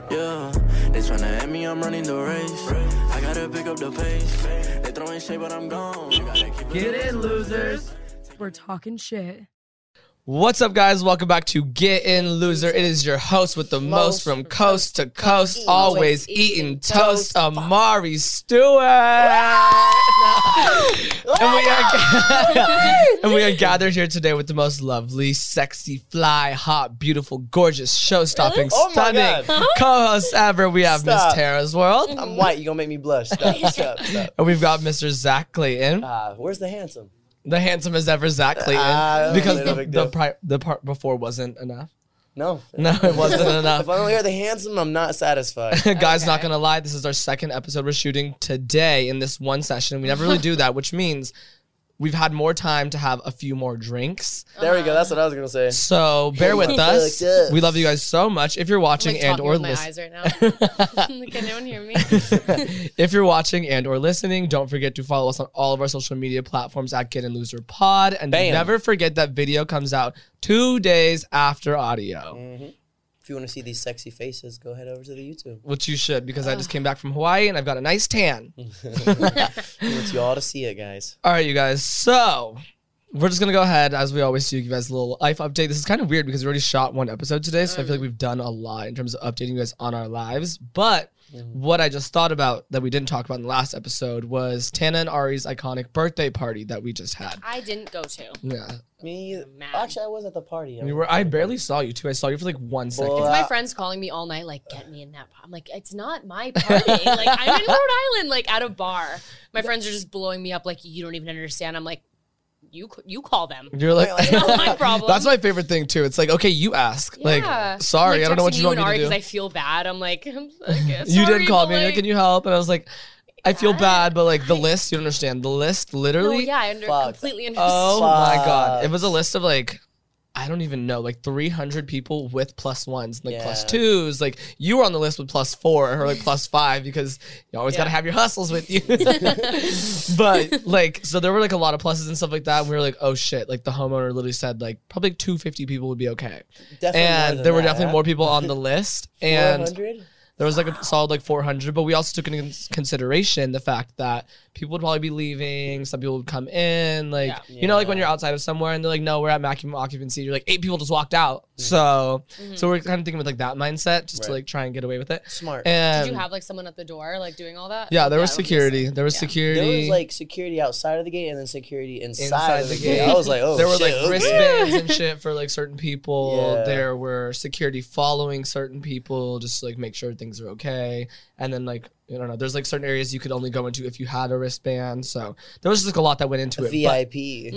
Yeah, they tryna at me, I'm running the race. I gotta pick up the pace. They throwing shade, but I'm gone. You gotta keep Get in, losers. We're talking shit. What's up, guys? Welcome back to Get In, Loser. It is your host with the most from coast to coast, always eating toast, Amari Stewart. And we are gathered here today with the most lovely, sexy, fly, hot, beautiful, gorgeous, show-stopping, stunning co-host ever. We have Miss Tara's World. I'm white. You gonna make me blush. Stop. And we've got Mr. Zach Clayton. Where's the handsome? The handsome as ever, Zach Clayton. Because the part before wasn't enough. No, it wasn't enough. If I don't hear the handsome, I'm not satisfied. Guys, not gonna lie, this is our second episode we're shooting today in this one session. We never really do that, which means we've had more time to have a few more drinks. There we go. That's what I was gonna say. So bear with us. We love you guys so much. If you're watching like and or listening, my eyes right now. Like, can anyone hear me? if you're watching and or listening, don't forget to follow us on all of our social media platforms at Get In Loser Pod, and never forget that video comes out 2 days after audio. Mm-hmm. If you want to see these sexy faces, go head over to the YouTube. Which you should, because I just came back from Hawaii and I've got a nice tan. I want you all to see it, guys. All right, you guys. So we're just going to go ahead, as we always do, give you guys a little life update. This is kind of weird because we already shot one episode today, so I feel like we've done a lot in terms of updating you guys on our lives. But what I just thought about that we didn't talk about in the last episode was Tana and Ari's iconic birthday party that we just had. I didn't go to. Yeah. Me, Mad. actually, I was at the party. I barely saw you, too. I saw you for like 1 second. Well, It's my friends calling me all night, like, get me in that. I'm like, it's not my party. Like, I'm in Rhode Island, like, at a bar. My friends are just blowing me up, like, you don't even understand. I'm like, you call them. You're like, It's not my problem. That's my favorite thing, too. It's like, okay, you ask. Yeah. Like, sorry, I'm, like, I don't know what you texting want me and Ari to do. because I feel bad. I'm like, You sorry, did call but, me, like, like, can you help? And I was like, I feel bad, but like the list, you don't understand. The list, literally. No, yeah, I completely understand. Oh my God. It was a list of like, I don't even know, like 300 people with plus ones, like plus twos. Like you were on the list with plus 4 or like plus 5 because you always got to have your hustles with you. But like, so there were like a lot of pluses and stuff like that. And we were like, oh shit. Like the homeowner literally said like probably 250 people would be okay. Definitely and there were definitely more people on the list. And 400? there was like a solid like 400, but we also took into consideration the fact that people would probably be leaving. Some people would come in, like you know, like when you're outside of somewhere and they're like, "No, we're at maximum occupancy." You're like, 8 people just walked out. So we're kind of thinking with like that mindset, just to like try and get away with it. Smart. And Did you have like someone at the door, like doing all that? yeah, there was security. There was security. There was like security outside of the gate and then security inside of the gate. I was like, oh, there were shit, like wristbands and shit for like certain people. Yeah. There were security following certain people, just to, like make sure things are okay. And then like, I don't know, there's like certain areas you could only go into if you had a wristband. So there was just like a lot that went into it. VIP.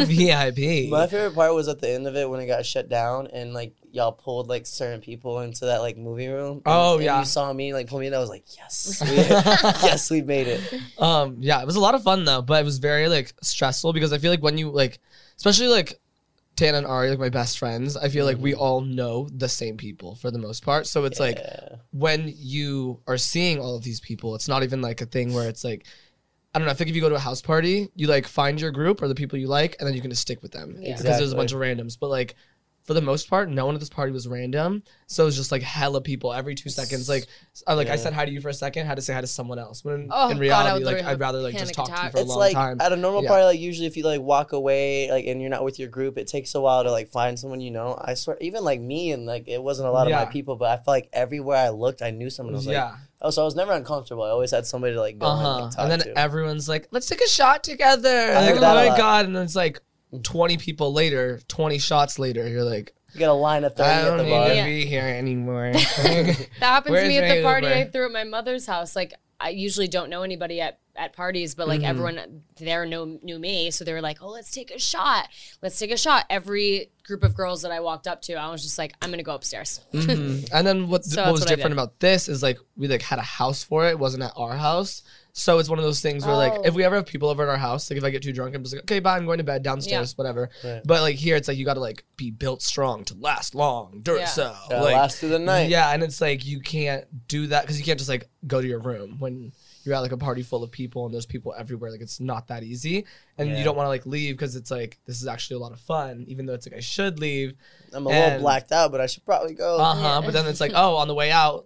VIP. My favorite part was at the end of it when it got shut down and like y'all pulled like certain people into that like movie room. And you saw me like pull me in. I was like, yes, yes, we made it. Yeah, it was a lot of fun though, but it was very like stressful because I feel like when you like, especially like Tana and Ari, like my best friends, I feel like we all know the same people for the most part. So it's like when you are seeing all of these people, it's not even like a thing where it's like, I don't know, I think if you go to a house party, you like find your group or the people you like, and then you can just stick with them. Because there's a bunch of randoms. But like, for the most part, no one at this party was random. So it was just like hella people every 2 seconds. Like, I said hi to you for a second, had to say hi to someone else. When in reality, like I'd rather like just talk to you for a long time. At a normal party, like usually if you like walk away, like and you're not with your group, it takes a while to like find someone you know. I swear, even like me and like it wasn't a lot of my people, but I felt like everywhere I looked, I knew someone. I was like, oh, so I was never uncomfortable. I always had somebody to like go and like, talk and then to. Everyone's like, let's take a shot together. Like, oh my God. And then it's like 20 people later, 20 shots later, you're like, you got a line of 30 I at don't the need bar. to be here anymore. That happened to me at the party Uber? I threw at my mother's house. Like, I usually don't know anybody at parties, but like everyone there knew me. So they were like, oh, let's take a shot. Let's take a shot. Every group of girls that I walked up to, I was just like, I'm going to go upstairs. And then what was different about this is like we like had a house for it. It wasn't at our house. So it's one of those things where like if we ever have people over at our house, like if I get too drunk, I'm just like, okay, bye, I'm going to bed downstairs, whatever. Right. But like here, it's like you got to like be built strong to last long. Duracell. Like, last through the night. Yeah, and it's like you can't do that because you can't just like go to your room when you're at like a party full of people and there's people everywhere. Like it's not that easy, and you don't want to like leave because it's like this is actually a lot of fun, even though it's like I should leave. I'm a little blacked out, but I should probably go. But then it's like, oh, on the way out, like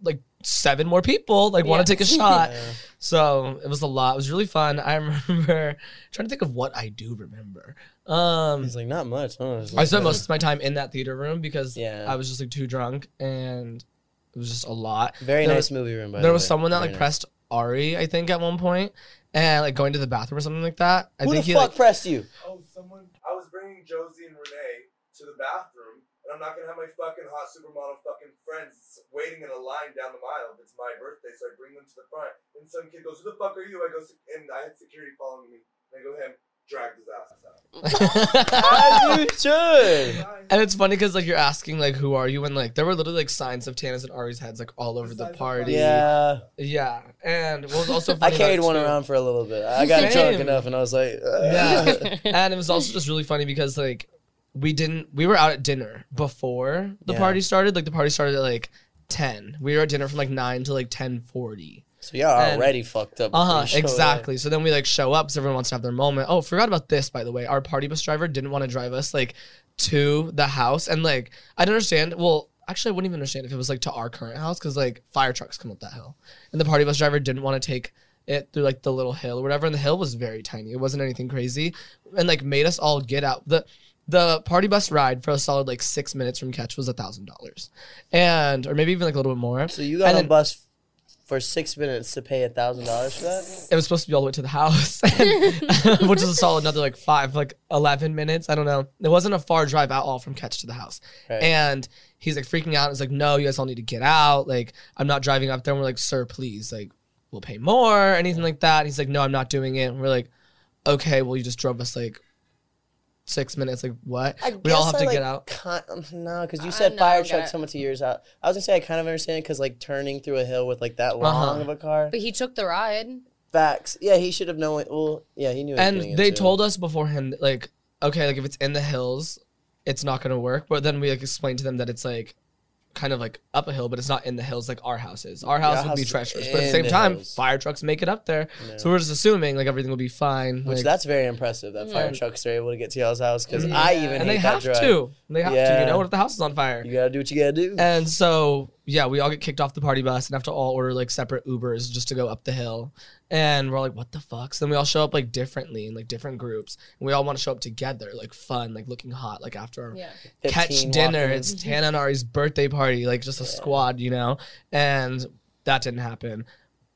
7 more people like want to take a shot. So it was a lot. It was really fun. I remember trying to think of what I do remember. He's like, not much, huh? I spent most of my time in that theater room because Yeah. I was just like too drunk, and it was just a lot. Very nice movie room, by the way. There was someone that Very like nice. pressed Ari, I think, at one point, and like going to the bathroom or something like that. I Who think the he fuck like pressed you? Oh, someone. I was bringing Josie and Renee to the bathroom, and I'm not gonna have my fucking hot supermodel fucking friends waiting in a line down the aisle. It's my birthday, so I bring them to the front. And some kid goes, "Who the fuck are you?" I go, and I had security following me. And I go, him, dragged his ass out. As you should. And it's funny because like you're asking like who are you, and like there were literally like signs of Tana's and Ari's heads like all over the party. Yeah. Yeah. And what was also I funny carried about it, one too- around for a little bit. I got drunk Same. enough, and I was like, Yeah. And it was also just really funny because like we were out at dinner before the Yeah. party started. Like the party started at like 10. We were at dinner from like 9 to like 10:40. So y'all And- already fucked up. before you showed Exactly. up. So then we like show up because everyone wants to have their moment. Oh, forgot about this, by the way. Our party bus driver didn't want to drive us like to the house, and like I don't understand. Well, actually, I wouldn't even understand if it was like to our current house because like fire trucks come up that hill, and the party bus driver didn't want to take it through like the little hill or whatever, and the hill was very tiny. It wasn't anything crazy, and like made us all get out. The party bus ride for a solid like 6 minutes from Catch was $1,000, and or maybe even like a little bit more. So you got And on then- a bus for 6 minutes to pay $1,000 for that? It was supposed to be all the way to the house, which is a solid another like 11 minutes. I don't know. It wasn't a far drive at all from Catch to the house. Right. And he's like freaking out. He's like, no, you guys all need to get out. Like, I'm not driving up there. And we're like, sir, please, like, we'll pay more, anything like that. And he's like, no, I'm not doing it. And we're like, okay, well, you just drove us like 6 minutes. Like, what? We all have to get out. No, because you said no, fire I get truck it. someone to yours out. I was gonna say I kind of understand because like turning through a hill with like that long of a car. But he took the ride. Facts. Yeah, he should have known. Well, yeah, he knew. What he was And getting they into. told us beforehand, like, okay, like if it's in the hills, it's not gonna work. But then we like explained to them that it's like kind of like up a hill, but it's not in the hills like our house is. Our house Our would be house is treacherous, but at the in same the time, hills. fire trucks make it up there. So we're just assuming like everything will be fine. Which like, that's very impressive that fire trucks are able to get to y'all's house because Yeah. I even and they hate have that drive. to. They have to. Yeah. You know, what if the house is on fire? You gotta do what you gotta do. And so yeah, we all get kicked off the party bus and have to all order like separate Ubers just to go up the hill. And we're all like, what the fuck? So then we all show up like differently in like different groups. And we all want to show up together, like fun, like looking hot, like after our Yeah. Catch 15 dinner. walking. It's Tana and Ari's birthday party, like just a squad, you know? And that didn't happen.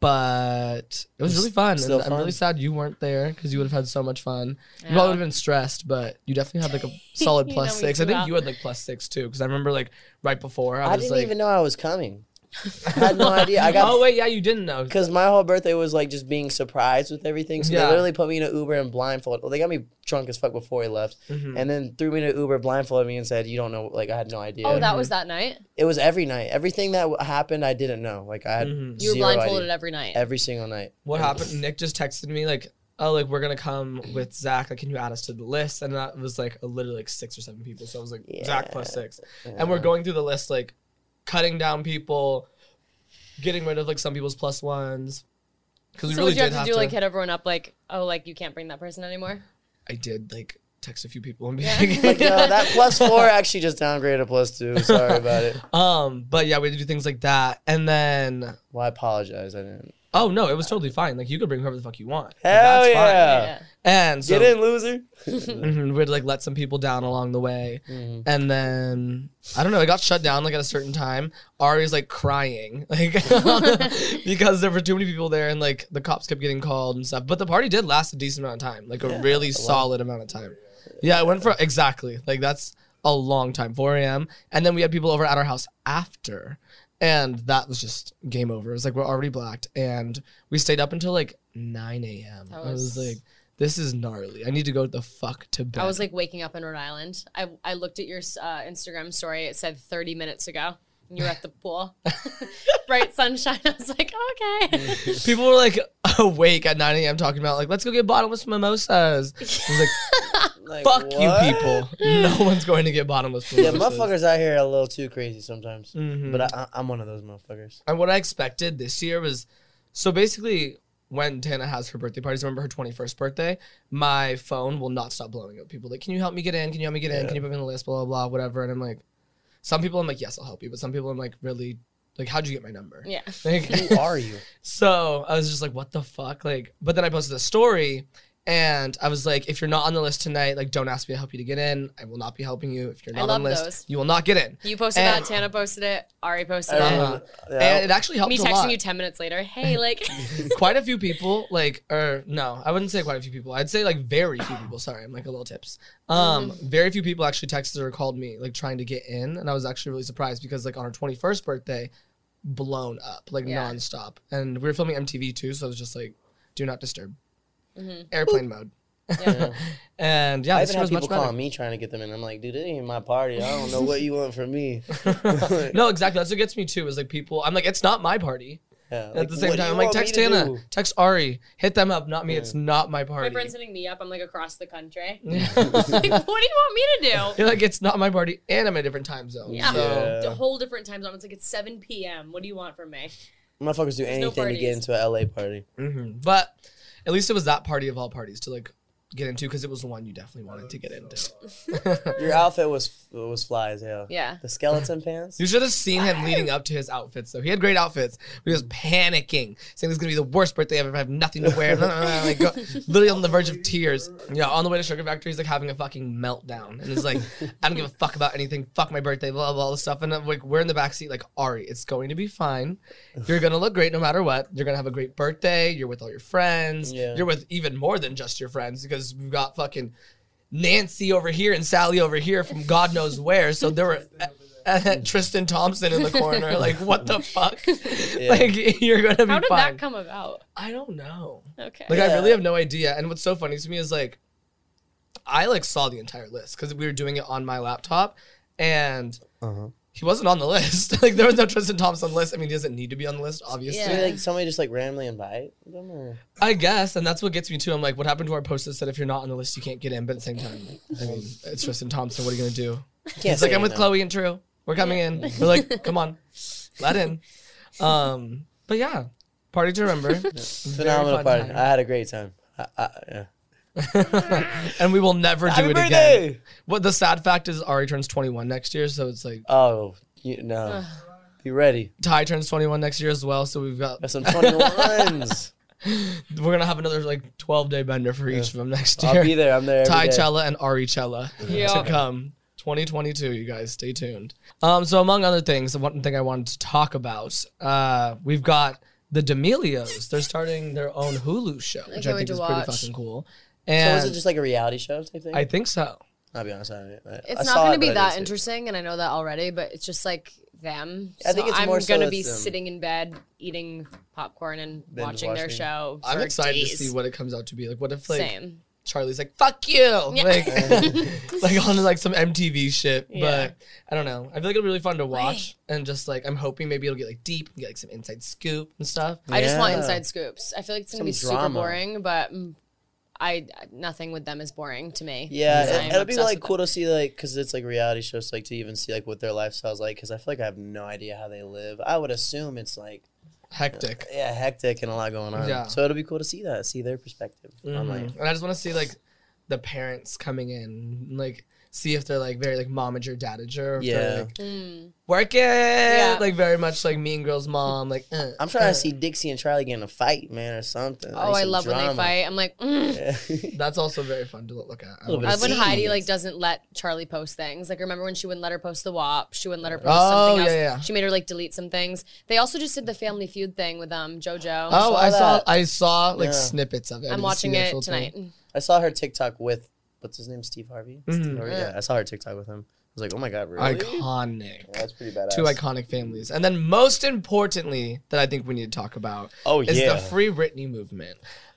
But it was really fun. still And I'm fun. really sad you weren't there because you would have had so much fun. You Yeah. probably would have been stressed, but you definitely had like a solid You plus know me 6. I too think well. you had like plus 6 too, because I remember like right before I was didn't like, even know I was coming. I had no idea. I got oh wait, yeah, you didn't know. because my whole birthday was like just being surprised with everything. So Yeah. they literally put me in an Uber and blindfolded. Well, they got me drunk as fuck before he left, Mm-hmm. and then threw me in an Uber, blindfolded me, and said, "You don't know." Like I had no idea. Oh, that was that night? It was every night. Everything that happened, I didn't know. Like I had Mm-hmm. You were zero blindfolded idea. every night. Every single night. What happened? Nick just texted me like, oh, like we're gonna come with Zach. Like, can you add us to the list? And that was like literally like 6 or 7 people. So I was like, Zach plus 6. And we're going through the list, like cutting down people, getting rid of like some people's plus ones. Because we So really would you did have to do like hit everyone up like, oh, like you can't bring that person anymore? I did like text a few people and be Yeah. like, Like, no, that +4 actually just downgraded a +2. Sorry about it. but yeah, we had to do things like that. And then, Well, I apologize. I didn't. oh no, it was totally fine. Like you could bring whoever the fuck you want. Like, Hell that's fine. yeah. And so Get in, loser. mhm, we'd like let some people down along the way. Mm-hmm. And then I don't know, it got shut down like at a certain time. Ari's like crying, like because there were too many people there and like the cops kept getting called and stuff. But the party did last a decent amount of time, like a really solid amount of time. Yeah, it went for exactly like that's a long time, 4 a.m. And then we had people over at our house after. And that was just game over. It was like we're already blacked. And we stayed up until like 9 a.m. That I was was- like, this is gnarly. I need to go the fuck to bed. I was like waking up in Rhode Island. I looked at your Instagram story. It said 30 minutes ago. And you were at the pool. Bright sunshine. I was like, okay. people were like awake at 9 a.m. talking about like, let's go get bottomless mimosas. I was like, Like, fuck what? you people. No one's going to get bottomless Yeah, mimosas. motherfuckers out here are a little too crazy sometimes. Mhm. But I'm one of those motherfuckers. And what I expected this year was, so basically when Tana has her birthday parties, remember her 21st birthday, my phone will not stop blowing up. People like, can you help me get in? Can you help me get in? Can you put me on the list? Blah, blah, blah, whatever. And I'm like, some people I'm like, yes, I'll help you. But some people I'm like, really, Like, how'd you get my number? Yeah. Like, Who are you? so I was just like, what the fuck? Like, but then I posted a story and I was like, if you're not on the list tonight, like, don't ask me to help you to get in. I will not be helping you. If you're not on the list, those. you will not get in. You posted And- that. Tana posted it. Ari posted it. And it actually helped Me a lot. texting you 10 minutes later. Hey, like. Quite a few people, like, or no, I wouldn't say quite a few people. I'd say like very few people. Sorry, I'm like a little tips. Very few people actually texted or called me like trying to get in, and I was actually really surprised because like on her 21st birthday, blown up like nonstop, and we were filming MTV too, so it was just like, do not disturb, airplane mode. Yeah. And yeah, I this even year have was much people calling better. me trying to get them in. I'm like, dude, it ain't my party. I don't know what you want from me. No, exactly. That's what gets me too. Is like people. I'm like, it's not my party. Yeah, At the same time, I'm like, text Tana, text Ari, hit them up, not me. It's not my party. My friend's hitting me up. I'm like across the country. Like, what do you want me to do? You're like, it's not my party, and I'm in a different time zone. Yeah. So. A whole different time zone. It's like it's 7 p.m. What do you want from me? Motherfuckers do no anything to parties. get into a LA party. But at least it was that party of all parties to like get into because it was the one you definitely wanted to get into. Your outfit was fly as hell. Yeah. The skeleton pants. You should have seen him leading up to his outfits though. He had great outfits, but he was panicking, saying this is gonna be the worst birthday ever. I have nothing to wear. Like, literally on the verge of tears. Yeah, on the way to Sugar Factory, he's like having a fucking meltdown, and he's like, I don't give a fuck about anything. Fuck my birthday. Blah blah all this stuff. And I'm like, we're in the backseat, like, Ari, it's going to be fine. You're gonna look great no matter what. You're gonna have a great birthday. You're with all your friends. Yeah. You're with even more than just your friends because we've got fucking Nancy over here and Sally over here from God knows where. So there were Tristan Thompson in the corner. Like, what the fuck? Yeah. Like, you're gonna be How did fine. that come about? I don't know. Okay. Like, I really have no idea. And what's so funny to me is like, I like saw the entire list because we were doing it on my laptop, and he wasn't on the list. Like, there was no Tristan Thompson on the list. I mean, he doesn't need to be on the list, obviously. Yeah. Did, like somebody just like randomly invite them, or I guess, and that's what gets me too. I'm like, what happened to our post that said if you're not on the list, you can't get in? But at the same time, I mean, it's Tristan Thompson. What are you gonna do? can't He's say like, I'm with no. Chloe and True. We're coming in. We're like, come on, let in. But yeah, party to remember. Phenomenal fun party. time. I had a great time. Yeah. And we will never do Happy it birthday! again. What the sad fact is, Ari turns 21 next year, so it's like Oh, no. Be ready. Ty turns 21 next year as well. So we've got Got some 21s. we're gonna have another like 12-day bender for each of them next year. I'll be there. I'm there every Ty day. Cella and Ari Cella to come 2022. You guys stay tuned. So among other things, the one thing I wanted to talk about, we've got the D'Amelios. They're starting their own Hulu show, which I can't wait think to is pretty watch. fucking cool. So And is it just like a reality show type thing? I think so. I'll be honest. It's not going to be that interesting, and I know that already, but it's just like them. I think it's I'm more so going to be it's them. sitting in bed eating popcorn and Binge watching their watching. show for I'm excited days. to see what it comes out to be. Like, what if like Same. Charlie's like, fuck you, like, like on like some MTV shit. Yeah. But I don't know. I feel like it'll be really fun to watch, and just like I'm hoping maybe it'll get like deep and get like some inside scoop and stuff. I just want Yeah. inside scoops. I feel like it's going to Some be super drama. boring, but nothing with them is boring to me. Yeah, because I'm it'll be obsessed like with cool to see like because it's like reality shows like to even see like what their lifestyle's like because I feel like I have no idea how they live. I would assume it's like Hectic. hectic and a lot going on. Yeah. So it'll be cool to see that, see their perspective on life. And I just want to see like the parents coming in, like see if they're like very like momager, dadager, or if they're like work it, like very much like Mean Girls mom, like. I'm trying to see Dixie and Charlie get in a fight, man, or something. Oh, I love when they fight. I'm like, That's also very fun to look at. Little bit I of when Heidi scenes. like doesn't let Charlie post things. Like remember when she wouldn't let her post the WAP? She wouldn't let her post Oh, something else. yeah. She made her like delete some things. They also just did the Family Feud thing with JoJo. Oh, saw I that. saw like Yeah. snippets of it. I I'm didn't watching see the it actual tonight. thing. I saw her TikTok with what's his name, Steve Harvey. Steve Harvey? Yeah, I saw her TikTok with him. I was like, oh my god, really? Iconic. Yeah, that's pretty badass. Two iconic families. And then most importantly that I think we need to talk about Oh, is yeah. the Free Britney movement.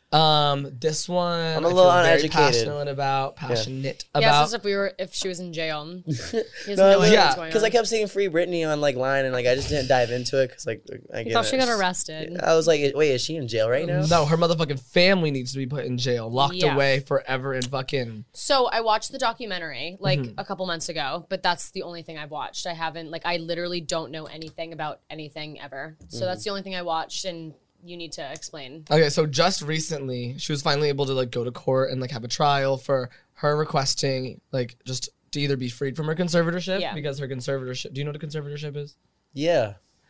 This one I'm a I little feel very uneducated. passionate about. Yeah, so if she was in jail. He has No, no idea yeah, what's going because on. I kept seeing Free Britney on like line and like I just didn't dive into it because like I thought she got arrested. I was like, wait, is she in jail right now? No, her motherfucking family needs to be put in jail, locked Yeah. away forever in fucking. So I watched the documentary like Mm-hmm. a couple months ago, but that's the only thing I've watched. I haven't like I literally don't know anything about anything ever. So Mm-hmm. that's the only thing I watched, and you need to explain. Okay, so just recently, she was finally able to like go to court and like have a trial for her requesting like just to either be freed from her conservatorship Yeah. because her conservatorship. Do you know what a conservatorship is? Yeah.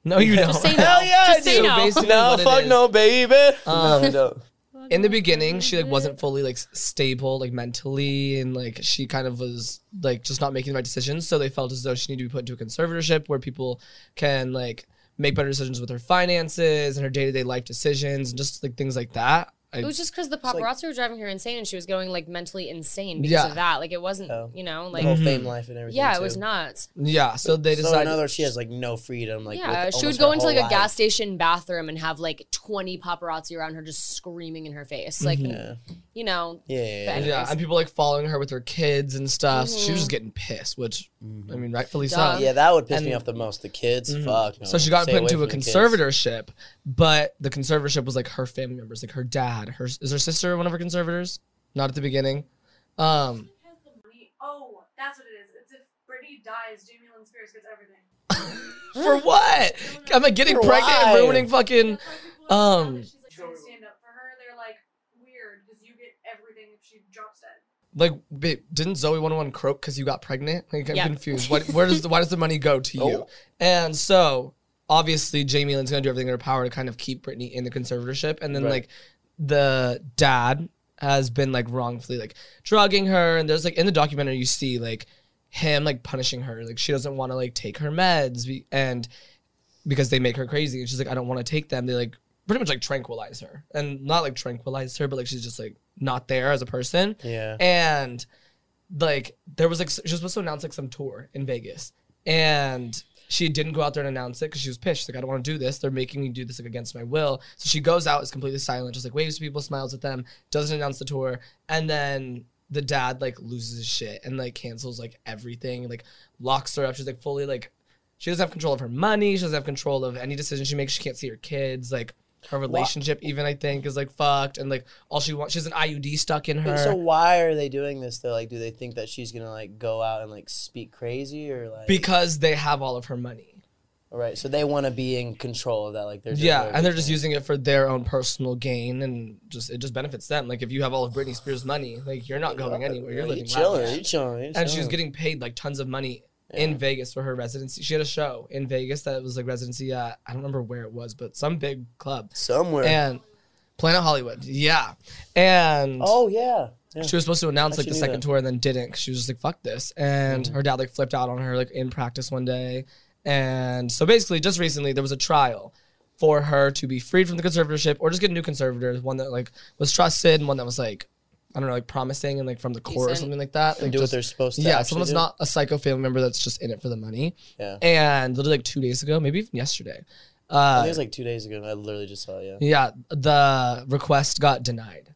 No, you don't. Just say no. Hell yeah, Just I say do. no. Basically No, what it fuck is- no, baby. Um, in the beginning, she like wasn't fully like stable like mentally, and like she kind of was like just not making the right decisions. So they felt as though she needed to be put into a conservatorship where people can like make better decisions with her finances and her day-to-day life decisions and just like things like that. It was just because the paparazzi were driving her insane and she was going like mentally insane because Yeah. of that. Like it wasn't, you know, The like whole fame life and everything. yeah, it too. was nuts. Yeah, so they So decided. in other words, she has like no freedom. Like Yeah, with she would almost go her into like whole a gas life. station bathroom and have like 20 paparazzi around her just screaming in her face. Like, you know. Yeah. but yeah, anyways. and people like following her with her kids and stuff. So she was just getting pissed, which I mean, rightfully Duh. so. Yeah, that would piss me And- off the most. The kids, fuck. No. So she got Stay put away into a from the kids. conservatorship, but the conservatorship was like her family members, like her dad. Is her sister one of her conservators? Not at the beginning. Has the money. Oh, that's what it is. It's if Britney dies, Jamie Lynn Spears gets everything. For what? I'm like getting For pregnant and why? ruining fucking. That's why people don't know that she's like trying to stand up for her. They're like weird because you get everything if she drops dead. Like, babe, didn't Zoe 101 croak because you got pregnant? Like, I'm Yeah. confused. Why does the money go to you? Oh. And so obviously Jamie Lynn's gonna do everything in her power to kind of keep Britney in the conservatorship, and then Right. like the dad has been like wrongfully like drugging her, and there's like in the documentary you see like him like punishing her, like she doesn't want to like take her meds and because they make her crazy, and she's like I don't want to take them. They like pretty much like tranquilize her, and not like tranquilize her, but like she's just like not there as a person. Yeah. And like there was like she was supposed to announce like some tour in Vegas, and she didn't go out there and announce it because she was pissed. She's like, I don't want to do this. They're making me do this like against my will. So she goes out, is completely silent, just like waves to people, smiles at them, doesn't announce the tour, and then the dad like loses his shit and like cancels like everything, like locks her up. She's like fully like she doesn't have control of her money. She doesn't have control of any decision she makes. She can't see her kids. Like her relationship even I think is like fucked, and like all she wants, she has an IUD stuck in her. So why are they doing this though? Like, do they think that she's gonna like go out and like speak crazy or like? Because they have all of her money. Right. So they want to be in control of that. Like they're Yeah, and they're just using it for their own personal gain, and it just benefits them. Like if you have all of Britney Spears' money, like you're not going anywhere. You're living chilling. lavish. You chilling. And she was getting paid like tons of money in Vegas for her residency. She had a show in Vegas that was like residency at I don't remember where it was, but some big club. somewhere. And Planet Hollywood. Yeah. And Oh yeah. Yeah. she was supposed to announce like Actually the knew second that. tour and then didn't 'cause she was just like, fuck this. And her dad like flipped out on her like in practice one day. And so basically just recently there was a trial for her to be freed from the conservatorship or just get a new conservator, one that like was trusted and one that was like, I don't know, like promising and like from the court or Decent. something like that. And Like do what just, they're supposed to. yeah, actually someone that's do. not a psycho family member that's just in it for the money. Yeah. And literally like 2 days ago, maybe even yesterday. I think it was like 2 days ago. I literally just saw it. Yeah. Yeah, the request got denied.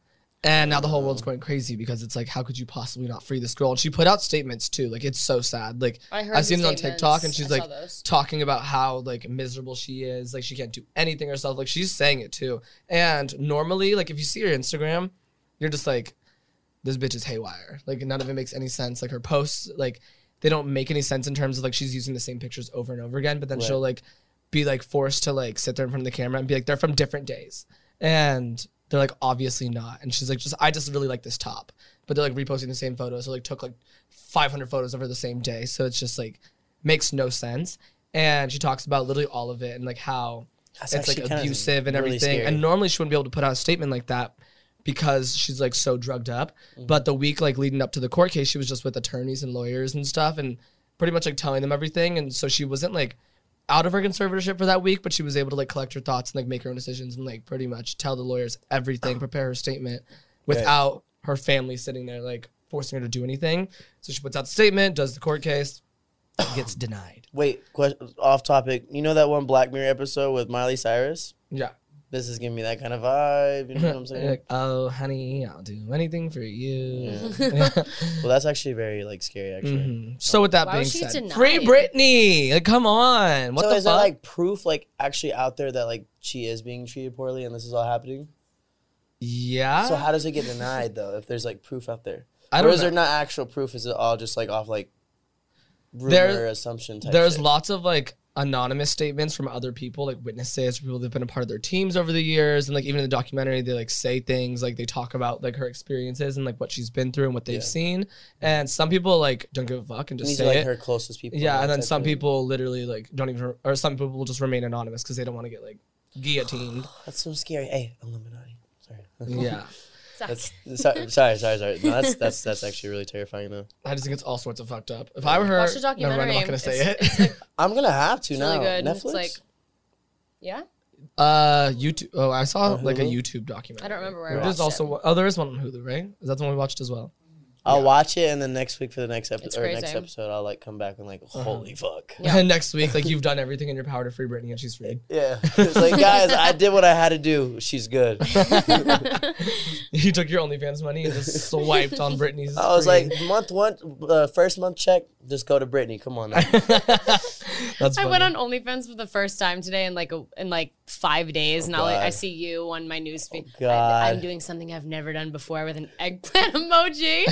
And now the whole world's going crazy because it's like, how could you possibly not free this girl? And she put out statements too. Like, it's so sad. Like, I heard I've seen the it on TikTok and statements. she's I like saw those. talking about how like miserable she is. Like, she can't do anything herself. Like, she's saying it too. And normally, like, if you see her Instagram, you're just like, this bitch is haywire. Like, none of it makes any sense. Like, her posts, like, they don't make any sense in terms of like she's using the same pictures over and over again. But then Right. she'll like be like forced to like sit there in front of the camera and be like, they're from different days. And they're like, obviously not. And she's like, I just really like this top. But they're like reposting the same photos. So like took like 500 photos of her the same day. So it's just like makes no sense. And she talks about literally all of it and like how That's it's like actually kinda abusive and really everything. scary. And normally she wouldn't be able to put out a statement like that because she's like so drugged up. But the week like leading up to the court case, she was just with attorneys and lawyers and stuff and pretty much like telling them everything. And so she wasn't like out of her conservatorship for that week, but she was able to like collect her thoughts and like make her own decisions and like pretty much tell the lawyers everything, prepare her statement without her family sitting there like forcing her to do anything. So she puts out the statement, does the court case, gets denied. Wait, off topic. You know that one Black Mirror episode with Miley Cyrus? Yeah. This is giving me that kind of vibe. You know what I'm saying? Like, oh, honey, I'll do anything for you. Well, that's actually very like scary. Actually. Mhm. So with that Why being was she said, denied? free Britney. Like, come on. What So the is fuck? there like proof like actually out there that like she is being treated poorly and this is all happening? yeah. So how does it get denied though if there's like proof out there? I Or don't is there know. not actual proof? Is it all just like off like rumor assumption type There's shit. lots of like anonymous statements from other people, like witnesses, people that've been a part of their teams over the years, and like even in the documentary they like say things, like they talk about like her experiences and like what she's been through and what they've seen. And some people like don't give a fuck and just These say are like it. her closest people. Yeah, and then type some thing. people literally like don't even, or some people will just remain anonymous because they don't want to get like guillotined. That's so scary. Hey, Illuminati. Sorry. Yeah, That's sorry. No, that's actually really terrifying though. I just think it's all sorts of fucked up. If I were her, Watch the never mind, I'm documentary. not gonna say It's it. I'm gonna have to now. really good. Netflix. It's like, yeah. YouTube. Oh, I saw On like a Hulu? YouTube documentary. I don't remember where I There's watched also there is one on Hulu, right? Is that the one we watched as well? I'll watch it, and then next week for the next It's episode, crazy. next episode, I'll like come back and like, holy fuck. Yeah. And next week, like you've done everything in your power to free Britney, and she's freed. Yeah, it's like guys, I did what I had to do. She's good. You took your OnlyFans money and just swiped on Britney's. I was screen. like, month one, first month check, just go to Brittany. Come on now. That's I funny. went on OnlyFans for the first time today in like 5 days, and God. I see you on my newsfeed. God. I'm doing something I've never done before with an eggplant emoji.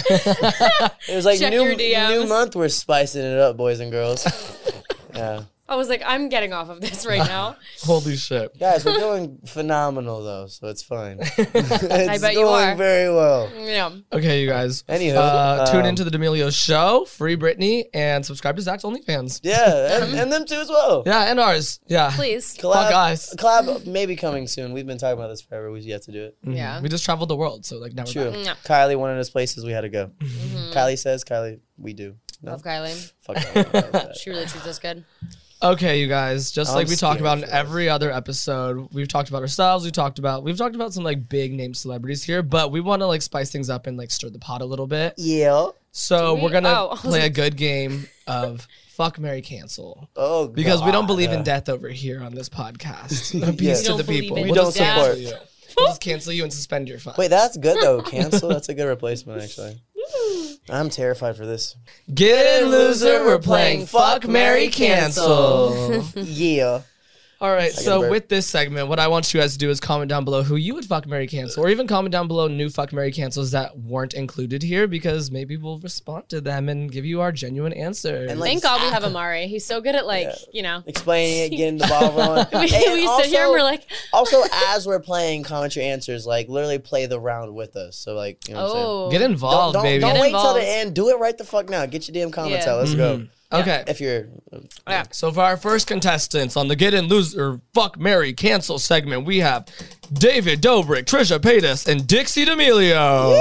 It was like Check new your DMs. new month. We're spicing it up, boys and girls. Yeah, I was like, I'm getting off of this right now. Holy shit. guys, we're doing phenomenal though, so it's fine. I It's bet you going are. very well. Yeah. Okay, you guys. Anywho, tune into the D'Amelio show, free Britney, and subscribe to Zach's OnlyFans. Yeah, and them too as well. Yeah, and ours. Yeah. Please. Fuck us. Collab maybe coming soon. We've been talking about this forever. We've yet to do it. Yeah. We just traveled the world, so like now we're True. back. Yeah. Kylie wanted us places. We had to go. Mm-hmm. Kylie says, Kylie, we do. No? Love Kylie. Fuck that. She really treats us good. Okay, you guys. Just I'm like we talk scared about in for us. every other episode, we've talked about ourselves. We've talked about some like big name celebrities here, but we want to like spice things up and like stir the pot a little bit. Yeah. So Do we? we're gonna Oh, I was play a like- good game of fuck, marry, cancel. Oh, Because we don't believe in God. death over here on this podcast. Yeah. Peace We to don't the believe people. in We'll just death. cancel you. We'll just cancel you and suspend your funds. Wait, that's good though. Cancel. That's a good replacement, actually. I'm terrified for this. Get in, loser. We're playing fuck, marry, cancel. Yeah. All right, Second so burp. with this segment, what I want you guys to do is comment down below who you would fuck, marry, cancel, or even comment down below new fuck, marry, cancels that weren't included here, because maybe we'll respond to them and give you our genuine answer. And, like, Thank God we have Amari. He's so good at Explaining it, getting the ball rolling. we And sit here and we're like, also, as we're playing, comment your answers. Like, literally play the round with us. So, like, you know what I'm saying? oh. Get involved, Don't baby. wait till involved. the end. Do it right the fuck now. Get your damn comments Yeah. out. Let's go. Mhm. Okay. If you're, Yeah. So for our first contestants on the Get In, Loser, Fuck, Marry, Cancel segment, we have David Dobrik, Trisha Paytas, and Dixie D'Amelio.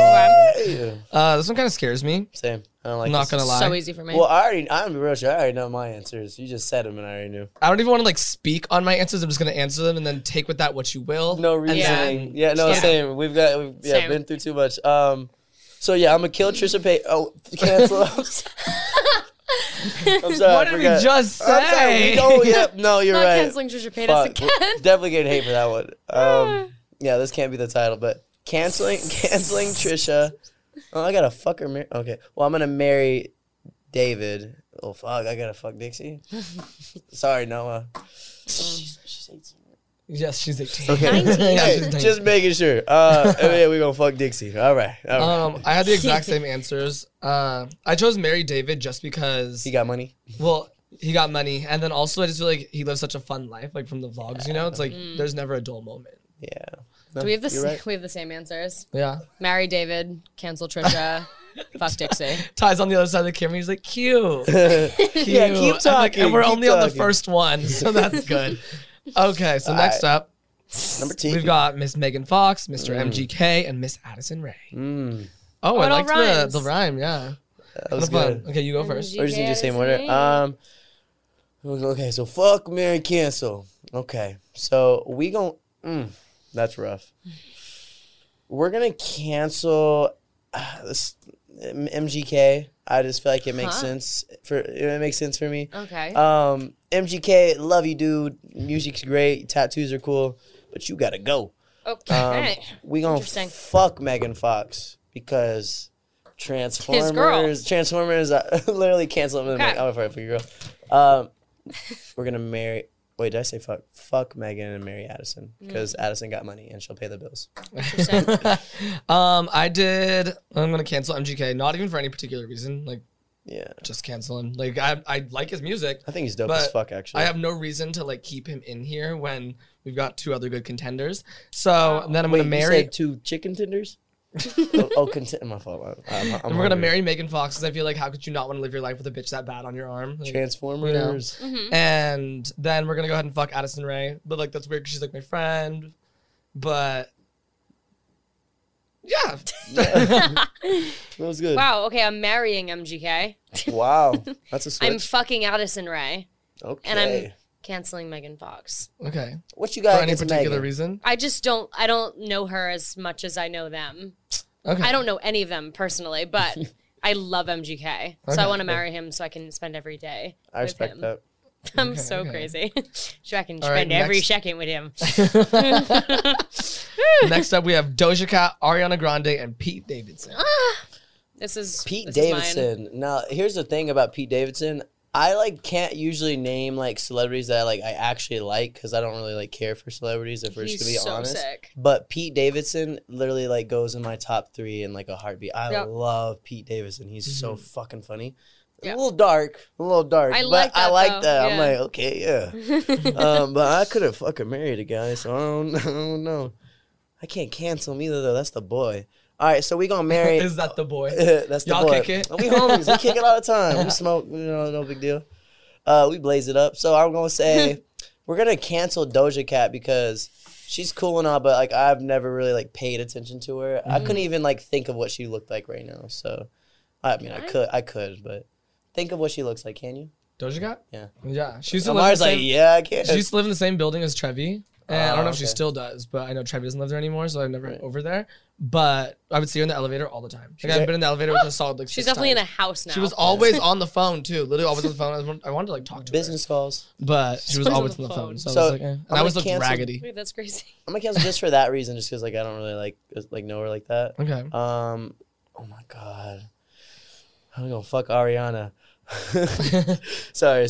yeah. This one kind of scares me. Same. I don't like. I'm not this. gonna lie. So easy for me. Well, I'm gonna be real. I already know my answers. You just said them, and I already knew. I don't even want to like speak on my answers. I'm just gonna answer them and then take with that what you will. No And reasoning. then- Yeah, no, Yeah. same. We've Same. been through too much. So yeah, I'm gonna kill Trisha Paytas. Oh, cancel. I'm sorry. What I did we forgot. just I'm sorry. say? Oh, yep. No, you're Not right. canceling Trisha Paytas Fuck. again. Definitely getting hate for that one. Yeah, this can't be the title, but canceling Trisha. Oh, I gotta fuck her. Okay. Well, I'm gonna marry David. Oh fuck, I gotta fuck Dixie. Sorry, Noah. She's 18. Yes, she's 18. Okay. 19. Yeah, Hey, she's 19. just making sure. Yeah, we gonna fuck Dixie. All right. I had the exact same answers. I chose Mary David just because, He got money. well, he got money, and then also I just feel like he lives such a fun life, like from the vlogs. You know, it's like there's never a dull moment. Yeah. Do we have You're right. we have the same answers? Yeah. Marry David, cancel Trisha, fuck Dixie. Ty's on the other side of the camera. He's like, cute. Yeah, keep I'm like, talking. and we're keep only on the talking. first one, so that's good. Okay, so next up, Number 2. we've got Miss Megan Fox, Mr. MGK, and Miss Addison Rae. Mm, Oh, I it all liked rhymes. the rhyme, yeah. that was Kinda fun. good. Okay, you go first. Or just need to say order. Okay, so fuck, marry, cancel. Okay, so we gon' that's rough. We're gonna cancel this MGK. I just feel like it makes sense for me. Okay. MGK, love you, dude. Music's great. Tattoos are cool, but you gotta go. Okay. We gonna Interesting. fuck Megan Fox because His girl. Transformers, literally cancel them. Okay. I'm gonna fight for your girl. We're gonna marry. Wait, did I say fuck? Fuck Megan and marry Addison because Addison got money and she'll pay the bills. Interesting. I'm gonna cancel MGK, not even for any particular reason. Like, Yeah. Just cancel him. Like I like his music. I think he's dope as fuck, actually. I have no reason to like keep him in here when we've got 2 other good contenders. So then I'm gonna marry you said 2 chicken tenders. My fault. And we're gonna marry Megan Fox because I feel like how could you not want to live your life with a bitch that bad on your arm? Like, Transformers. You know? And then we're gonna go ahead and fuck Addison Rae, but like that's weird because she's like my friend. But yeah, that was good. Wow. Okay, I'm marrying MGK. Wow, that's a switch. I'm fucking Addison Rae. Okay. And I'm canceling Megan Fox. Okay. What you got for any against particular Megan? reason? I don't know her as much as I know them. Okay. I don't know any of them personally, but I love MGK. So I want to marry him so I can spend every day I respect him. that. I'm so crazy. So I can All right, spend every next- second with him. Next up, we have Doja Cat, Ariana Grande, and Pete Davidson. This is Pete this Davidson. Now, here's the thing about Pete Davidson. I like can't usually name like celebrities that like I actually like because I don't really like care for celebrities if we're just gonna be He's so honest. sick. But Pete Davidson literally like goes in my top 3 in like a heartbeat. I Yep. love Pete Davidson. He's so fucking funny. Yeah. A little dark, I like but I that, like though. that. Yeah. I'm like, okay, yeah. But I could have fucking married a guy, so I don't know. I can't cancel him either though. That's the boy. All right, so we gonna marry. Is that the boy? That's the Y'all boy. kick it? We homies. We kick it all the time. We smoke. You know, no big deal. We blaze it up. So I'm gonna say we're gonna cancel Doja Cat because she's cool and all, but like I've never really like paid attention to her. I couldn't even like think of what she looked like right now. So I mean, I could, but think of what she looks like. Can you? Doja Cat? Yeah. Yeah. She used to live in Amar's the like, same, yeah, I can. she used to live in the same building as Trevi. And I don't know if she okay. still does, but I know Trevi doesn't live there anymore, so I've never been over there. But I would see her in the elevator all the time. Like, I've been in the elevator with her solid like She's 6 definitely times. in a house now. She was always on the phone too. Literally always on the phone. I wanted to like talk to Business calls. her, but she was always on the phone. So, I was like, and I always looked cancel- raggedy. Wait, that's crazy. I'm gonna cancel just for that reason, just because like I don't really like know her like that. Okay. Oh my god, I'm gonna fuck Ariana. sorry.